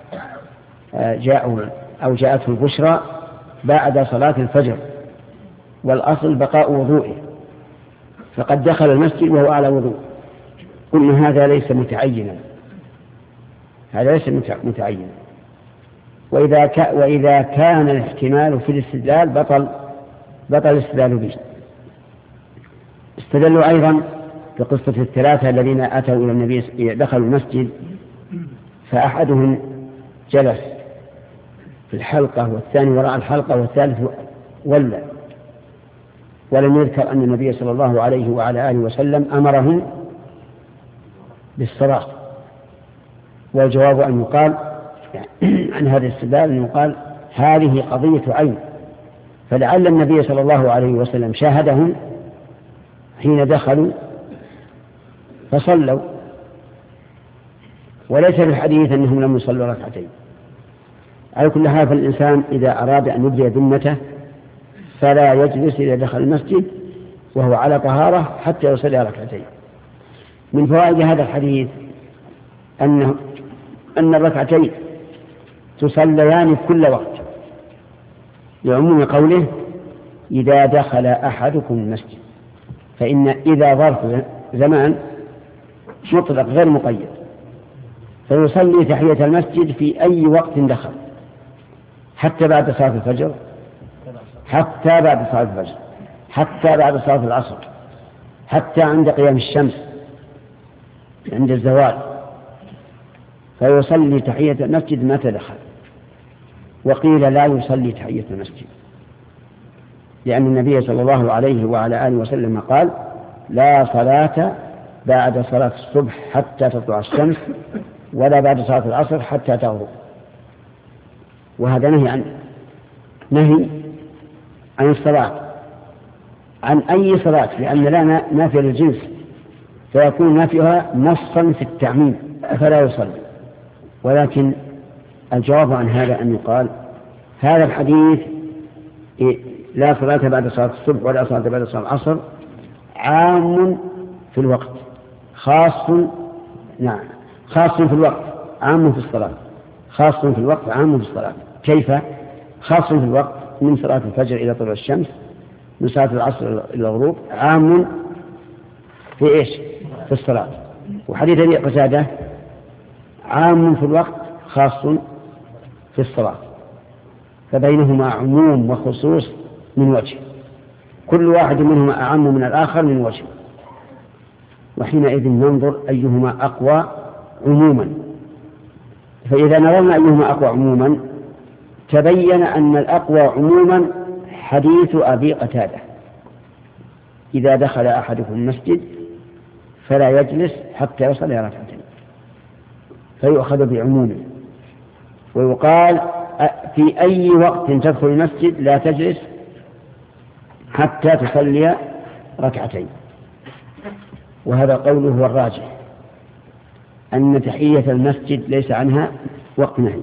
جاء أو جاءته البشرى بعد صلاة الفجر والأصل بقاء وضوئه، فقد دخل المسجد وهو على وضوء. قلنا هذا ليس متعينا، هذا ليس متعينا، وإذا وإذا كان الاحتمال في الاستدلال بطل بطل الاستدلال به. استدلوا أيضا بقصة الثلاثة الذين أتوا إلى النبي دخلوا المسجد، فأحدهم جلس في الحلقة والثاني وراء الحلقة والثالث ولى، ولم يذكر أن النبي صلى الله عليه وعلى آله وسلم أمرهم بالصلاة. والجواب أن يقال عن هذا الاستدلال أن يقال هذه قضية عين، فلعل النبي صلى الله عليه وسلم شاهدهم حين دخلوا فصلوا، وليس في الحديث أنهم لم يصلوا ركعتين. على كل حال فالإنسان إذا أراد أن يبدي ذمته فلا يجلس إذا دخل المسجد وهو على طهارة حتى يصلي ركعتين. من فوائد هذا الحديث أن أن الركعتين تصليان في كل وقت، لعموم قوله إذا دخل أحدكم المسجد، فإن إذا ظرف زمان مطلق غير مقيد، فيصلي تحية المسجد في أي وقت دخل، حتى بعد صلاة الفجر، حتى بعد صلاة الفجر، حتى بعد صلاة العصر، حتى عند قيام الشمس، عند الزوال، فيصلي تحية المسجد متى دخل. وقيل لا يصلي تحية المسجد، لأن النبي صلى الله عليه وعلى آله وسلم قال لا صلاة بعد صلاة الصبح حتى تطلع الشمس، ولا بعد صلاة العصر حتى تغرب. وهذا نهي عن نهي عن الصلاة، عن أي صلاة، لأن لا نافية للجنس، فيكون نافيها نصا في التعميم فلا يصلي. ولكن الجواب عن هذا أن يقال هذا الحديث لا صلاة بعد صلاة الصبح ولا صلاة بعد صلاة العصر عام في الوقت، خاص نعم خاص في الوقت عام في الصلاة، خاص في الوقت عام في الصلاة. كيف خاص في الوقت؟ من صلاة الفجر إلى طلوع الشمس، من صلاة العصر إلى الغروب، عام في إيش؟ في الصلاة. وحديث ابي قتادة عام في الوقت خاص في الصلاة، فبينهما عموم وخصوص من وجه، كل واحد منهما أعم من الآخر من وجه، وحينئذ ننظر أيهما أقوى عموما. فإذا نظرنا أيهما أقوى عموما تبين أن الأقوى عموما حديث أبي قتادة إذا دخل أحدكم المسجد فلا يجلس حتى يصلي ركعتين، فيؤخذ بعمومه. ويقال في أي وقت تدخل المسجد لا تجلس حتى تصلي ركعتين. وهذا قوله هو الراجح، أن تحية المسجد ليس عنها وقت نهي.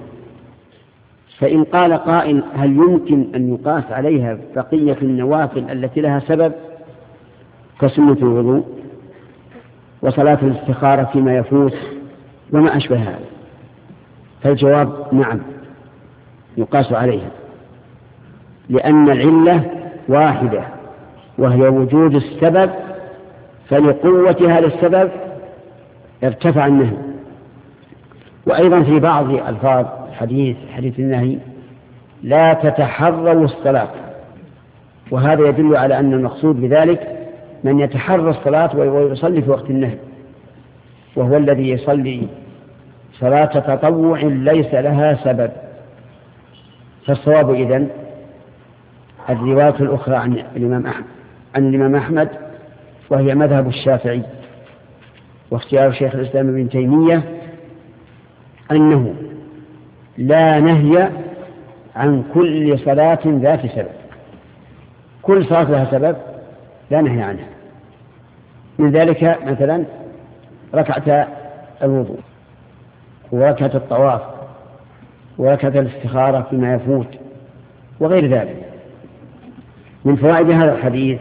فإن قال قائل هل يمكن أن يقاس عليها بقية النوافل التي لها سبب كسنة الوضوء وصلاة الاستخارة فيما يفوت وما أشبه هذا؟ فالجواب نعم يقاس عليها، لأن العلة واحدة وهي وجود السبب، فلقوة هذا السبب ارتفع النهي. وأيضا في بعض ألفاظ الحديث حديث النهي لا تتحروا الصلاة، وهذا يدل على أن المقصود بذلك من يتحرى الصلاة ويصلي في وقت النهي، وهو الذي يصلي صلاة تطوع ليس لها سبب. فالصواب إذن الرواية الأخرى عن الإمام أحمد عن الإمام أحمد وهي مذهب الشافعي واختيار شيخ الإسلام ابن تيمية أنه لا نهي عن كل صلاة ذات سبب، كل صلاة لها سبب لا نهي عنها. من ذلك مثلا ركعة الوضوء وركعة الطواف وركعة الاستخارة فيما يفوت وغير ذلك. من فوائد هذا الحديث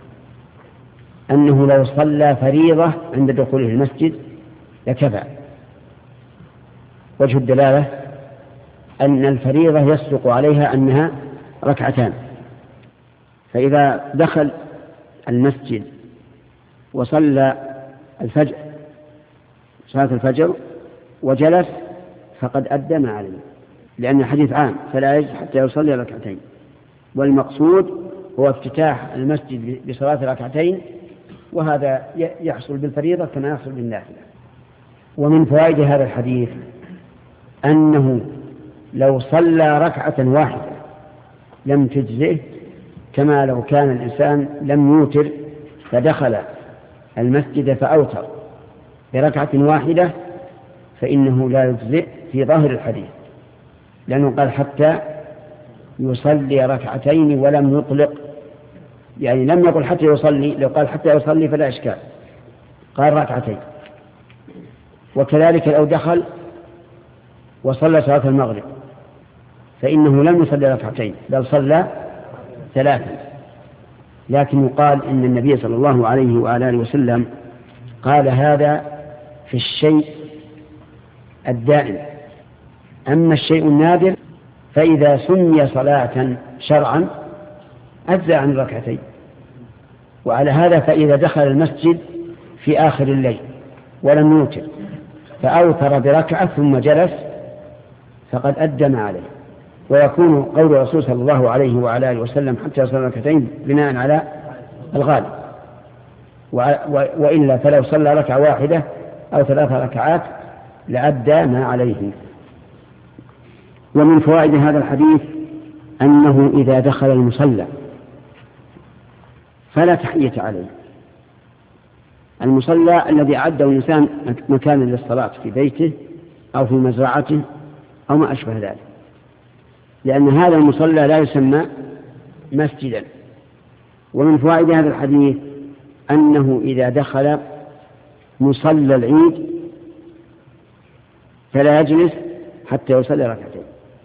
أنه لو صلى فريضة عند دخوله المسجد لكفى. وجه الدلالة أن الفريضة يصدق عليها أنها ركعتان، فإذا دخل المسجد وصلى الفجر صلاة الفجر وجلس فقد أدى ما عليه، لأن الحديث عام فلا يجلس حتى يصلي ركعتين، والمقصود هو افتتاح المسجد بصلاة ركعتين، وهذا يحصل بالفريضة كما يحصل بالنافلة. ومن فوائد هذا الحديث أنه لو صلى ركعة واحدة لم تجزئه، كما لو كان الإنسان لم يوتر فدخل المسجد فأوتر بركعة واحدة فإنه لا يجزئ في ظاهر الحديث، لأنه قال حتى يصلي ركعتين ولم يطلق، يعني لم يقل حتى يصلي، لو قال حتى يصلي فلا إشكال، قال ركعتين. وكذلك لو دخل وصلى صلاة المغرب فإنه لم يصلي ركعتين بل صلى ثلاثا، لكن يقال إن النبي صلى الله عليه وآله وسلم قال هذا في الشيء الدائم. أما الشيء النادر فإذا سمي صلاة شرعا أجزى عن ركعتين. وعلى هذا فإذا دخل المسجد في آخر الليل ولم يوتر فأوتر بركعة ثم جلس فقد أدى ما عليه، ويكون قول الرسول صلى الله عليه وعلى آله وسلم حتى يصلي ركعتين بناء على الغالب، وإلا فلو صلى ركعة واحدة أو ثلاث ركعات لأدى ما عليه. ومن فوائد هذا الحديث أنه إذا دخل المصلى فلا تحية عليه. المصلى الذي أعده الإنسان مكانا للصلاة في بيته أو في مزرعته أو ما أشبه ذلك، لأن هذا المصلى لا يسمى مسجدا. ومن فوائد هذا الحديث أنه إذا دخل مصلى العيد فلا يجلس حتى يصلي ركعتين،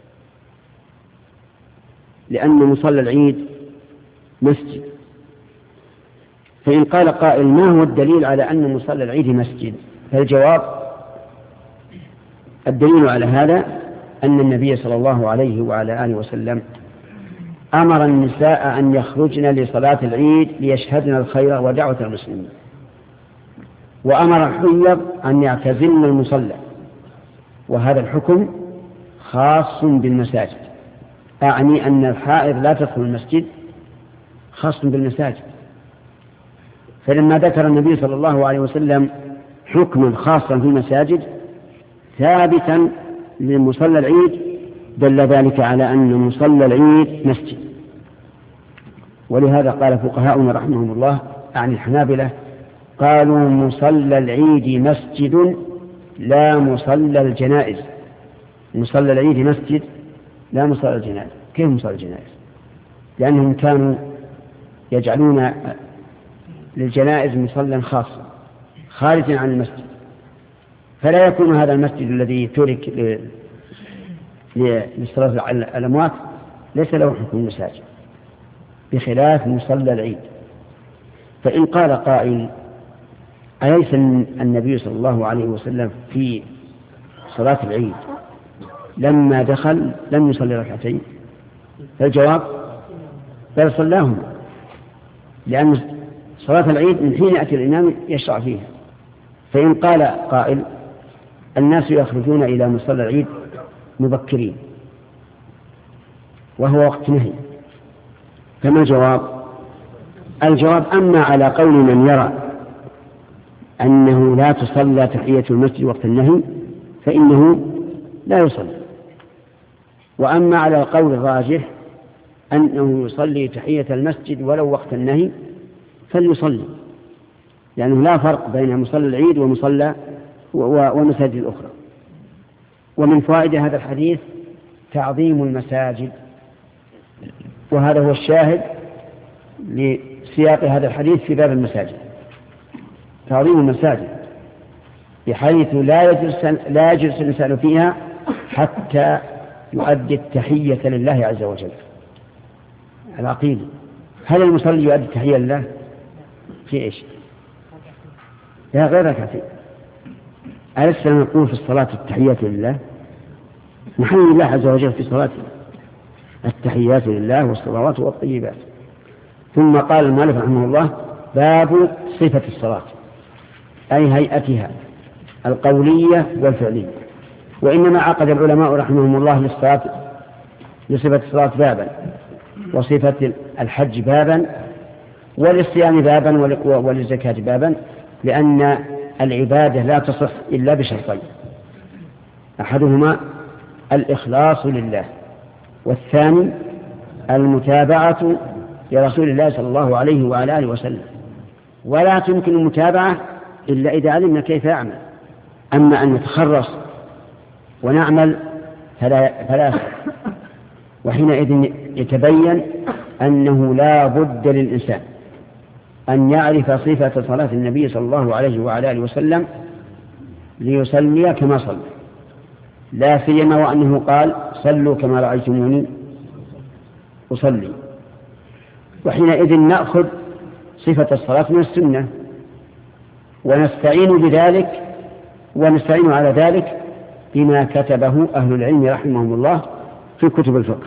لأن مصلى العيد مسجد. فإن قال قائل ما هو الدليل على أن مصلى العيد مسجد؟ فالجواب الدليل على هذا أن النبي صلى الله عليه وعلى آله وسلم أمر النساء أن يخرجن لصلاة العيد ليشهدن الخير ودعوة المسلمين، وأمر الحيض أن يعتزلن المصلى، وهذا الحكم خاص بالمساجد، أعني أن الحائض لا تدخل المسجد خاص بالمساجد. فلما ذكر النبي صلى الله عليه وسلم حكما خاصا في المساجد ثابتا لمصلى العيد دل ذلك على أن مصلى العيد مسجد. ولهذا قال فقهاؤنا رحمهم الله عن الحنابلة قالوا مصلى العيد مسجد لا مصلى الجنائز. مصلى العيد مسجد لا مصلى الجنائز. كيف مصلى الجنائز؟ لأنهم كانوا يجعلون للجنائز مصلى خاصا خارجا عن المسجد، فلا يكون هذا المسجد الذي ترك لصلاة الأموات ليس له حكم المساجد بخلاف مصلى العيد. فإن قال قائل أليس النبي صلى الله عليه وسلم في صلاة العيد لما دخل لم يصلي ركعتين؟ فالجواب بل صلاهما، لأن صلاة العيد من حين يأتي الإمام يشرع فيها. فإن قال قائل الناس يخرجون إلى مصلى العيد مبكرين وهو وقت نهي، فما الجواب؟ الجواب أما على قول من يرى أنه لا تصلى تحية المسجد وقت النهي فإنه لا يصلي، وأما على القول الراجح أنه يصلي تحية المسجد ولو وقت النهي فليصلي، لأنه لا فرق بين مصلى العيد ومصلى ومساجد الأخرى. ومن فوائد هذا الحديث تعظيم المساجد، وهذا هو الشاهد لسياق هذا الحديث في باب المساجد، تعظيم المساجد بحيث لا يجلس لا يجلس الإنسان فيها حتى يؤدي التحية لله عز وجل. العقيدة، هل المصلي يؤدي التحية لله في إيش؟ لا، غير ركعتين. ألسنا نقول في الصلاة التحيات لله؟ نحيي الله عز وجل في صلاتنا، التحيات لله والصلوات والطيبات. ثم قال المؤلف رحمه الله باب صفة الصلاة، أي هيئتها القولية والفعلية. وإنما عقد العلماء رحمهم الله للصلاة لصفة الصلاة بابا، وصفة الحج بابا، وللصيام بابا، وللزكاة بابا، لأن العبادة لا تصح إلا بشرطين: أحدهما الإخلاص لله، والثاني المتابعة لرسول الله صلى الله عليه وعلى آله وسلم. ولا تمكن المتابعة إلا إذا علمنا كيف يعمل. أما أن نتخرص ونعمل فلا, فلا يصح. وحينئذ يتبين أنه لا بد للإنسان أن يعرف صفة صلاة النبي صلى الله عليه وعلى آله وسلم ليصلي كما صلى، لا سيما وأنه قال صلوا كما رأيتموني أصلي. وحينئذ نأخذ صفة الصلاة من السنة ونستعين بذلك ونستعين على ذلك بما كتبه أهل العلم رحمهم الله في كتب الفقه.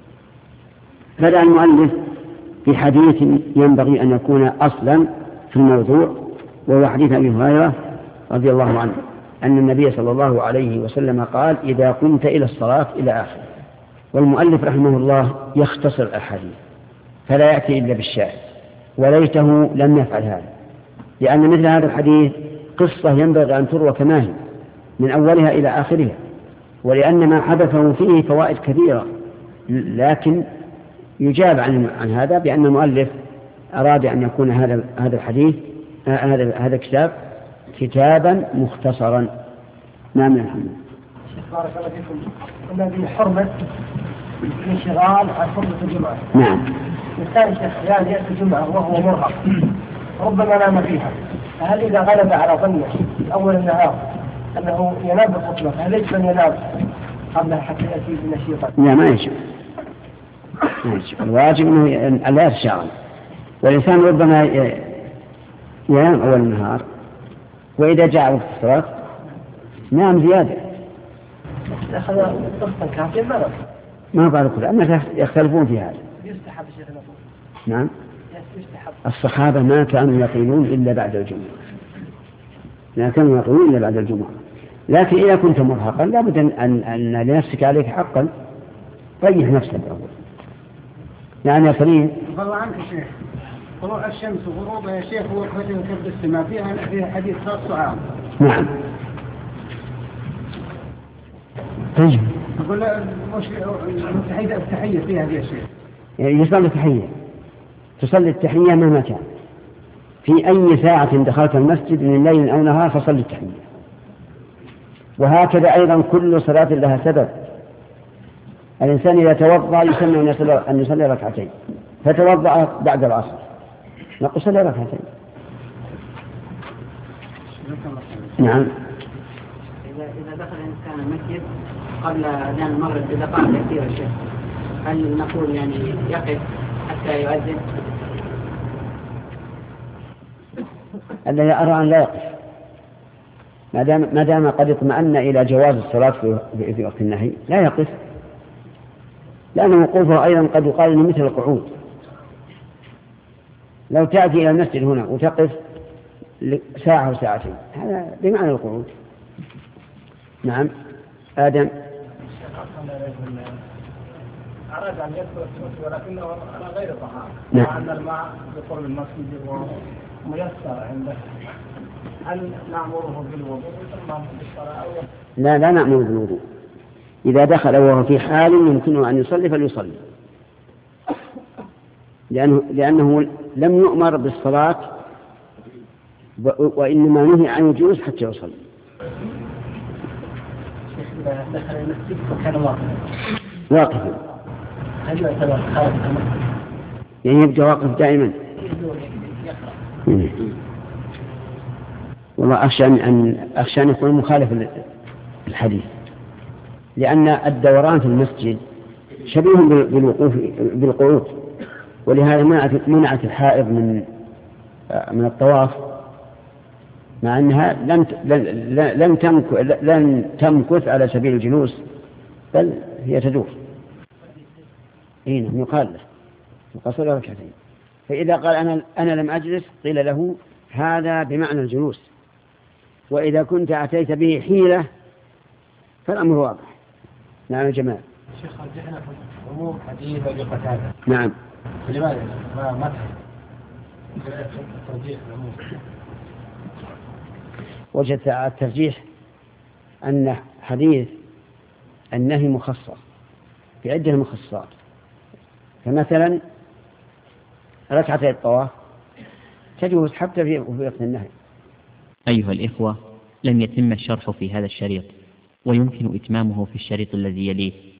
بدأ المؤلف بحديث ينبغي أن يكون أصلا في الموضوع، وهو حديث أبي هريرة رضي الله عنه أن النبي صلى الله عليه وسلم قال إذا قمت إلى الصلاة إلى آخر. والمؤلف رحمه الله يختصر الأحاديث فلا يأتي إلا بالشاهد، وليته لم يفعل هذا، لأن مثل هذا الحديث قصة ينبغي أن تروى كما هي من أولها إلى آخرها، ولأن ما حدثه فيه فوائد كثيرة. لكن يجاب عن عن هذا بأن المؤلف أراد أن يكون هذا هذا الحديث هذا هذا الكتاب كتابا مختصرا. نعم يا محمد. بارك الله فيكم. قلنا بحرمة الانشغال عن خطبة الجمعة. نعم. مثال الشيخ يعني يأتي الجمعة وهو مرهق ربما نام فيها، فهل إذا غلب على ظنه أول النهار أنه ينام بالخطبة فهل يجب أن ينام قبل حتى يأتي بنشيطا؟ لا، ما يجب. الواجب أنه لا يتشاغل، والإنسان ربما ينام أول النهار وإذا جاء وقت الصلاة نام زيادة. أخذ ضغطا كافيا ما نام. ما بعرف كل أنك يختلفون في هذا. يستحب شيخنا. نعم. يستحب. الصحابة ما كانوا يقيلون إلا بعد الجمعة، ما كانوا يقيلون إلا بعد الجمعة. لكن إذا كنت مرهقا لابد أن, أن لنفسك عليك حقا، ريح نفسك أول. يعني يا كريم. والله عنك شيخ، طلوع الشمس وغروبها يا شيخ ووقفة كبد السماء فيها فيها حديث خاص عام. نعم. طيب. أقول مش التحية التحية فيها يا شيخ. يصلي التحية، تصلي التحية مهما كان في أي ساعة دخلت المسجد من ليل أو نهار فصلي التحية. وهكذا أيضا كل صلاة لها سبب. الإنسان إذا توضأ يسمى أن يصلي, أن يصلي ركعتين، فتوضأ بعد العصر نقول صلي ركعتين. نعم. إذا دخل الإنسان المسجد قبل أذان المغرب بدقائق كثيرة يا شيخ، هل نقول يعني يقف حتى يؤذن؟ الذي أرى أن لا يقف ما دام ما دام قد اطمأن إلى جواز الصلاة في, في وقت النهي لا يقف، لأن وقوفه أيضا قد يقال إنه مثل القعود، لو تأتي إلى المسجد هنا وتقف ساعة وساعتين هذا بمعنى القعود. نعم. آدم. أراد أن يدخل المسجد ولكنه على غير طهارة، نعم. مع أن الماء بقرب المسجد وميسر عنده، هل نأمره بالوضوء ثم بالصلاة أو لا لا نأمره بالوضوء. إذا دخل وهو في حال يمكنه أن يصلي فليصلي، لأنه, لأنه لم يؤمر بالصلاة وإنما نهي عن الجلوس حتى يصلي. دخل المسجد وكان واقفا واقفا هل يعتبر خارج المسجد؟ يعني يبقى واقف دائما. والله أخشى أن أخشى أن يكون مخالف الحديث، لأن الدوران في المسجد شبيه بالوقوف بالقعود، ولهذا منعت منعت الحائض من من الطواف، مع أنها لم لم تمكث لم تمكث على سبيل الجلوس، بل هي تدور. إيه نعم يقال له يقصر ركعتين. فإذا قال أنا أنا لم أجلس قيل له هذا بمعنى الجلوس، وإذا كنت أتيت به حيلة فالأمر واضح. نعم يا جماعة. شيخ رجحنا في عموم حديث أبي قتادة. نعم. لماذا ما ما الترجيح العموم؟ وجدت الترجيح أن حديث النهي مخصص في عدة مخصصات، فمثلا ركعتي الطواف تجوز حتى في وقت النهي. أيها الإخوة، لم يتم الشرح في هذا الشريط، ويمكن إتمامه في الشريط الذي يليه.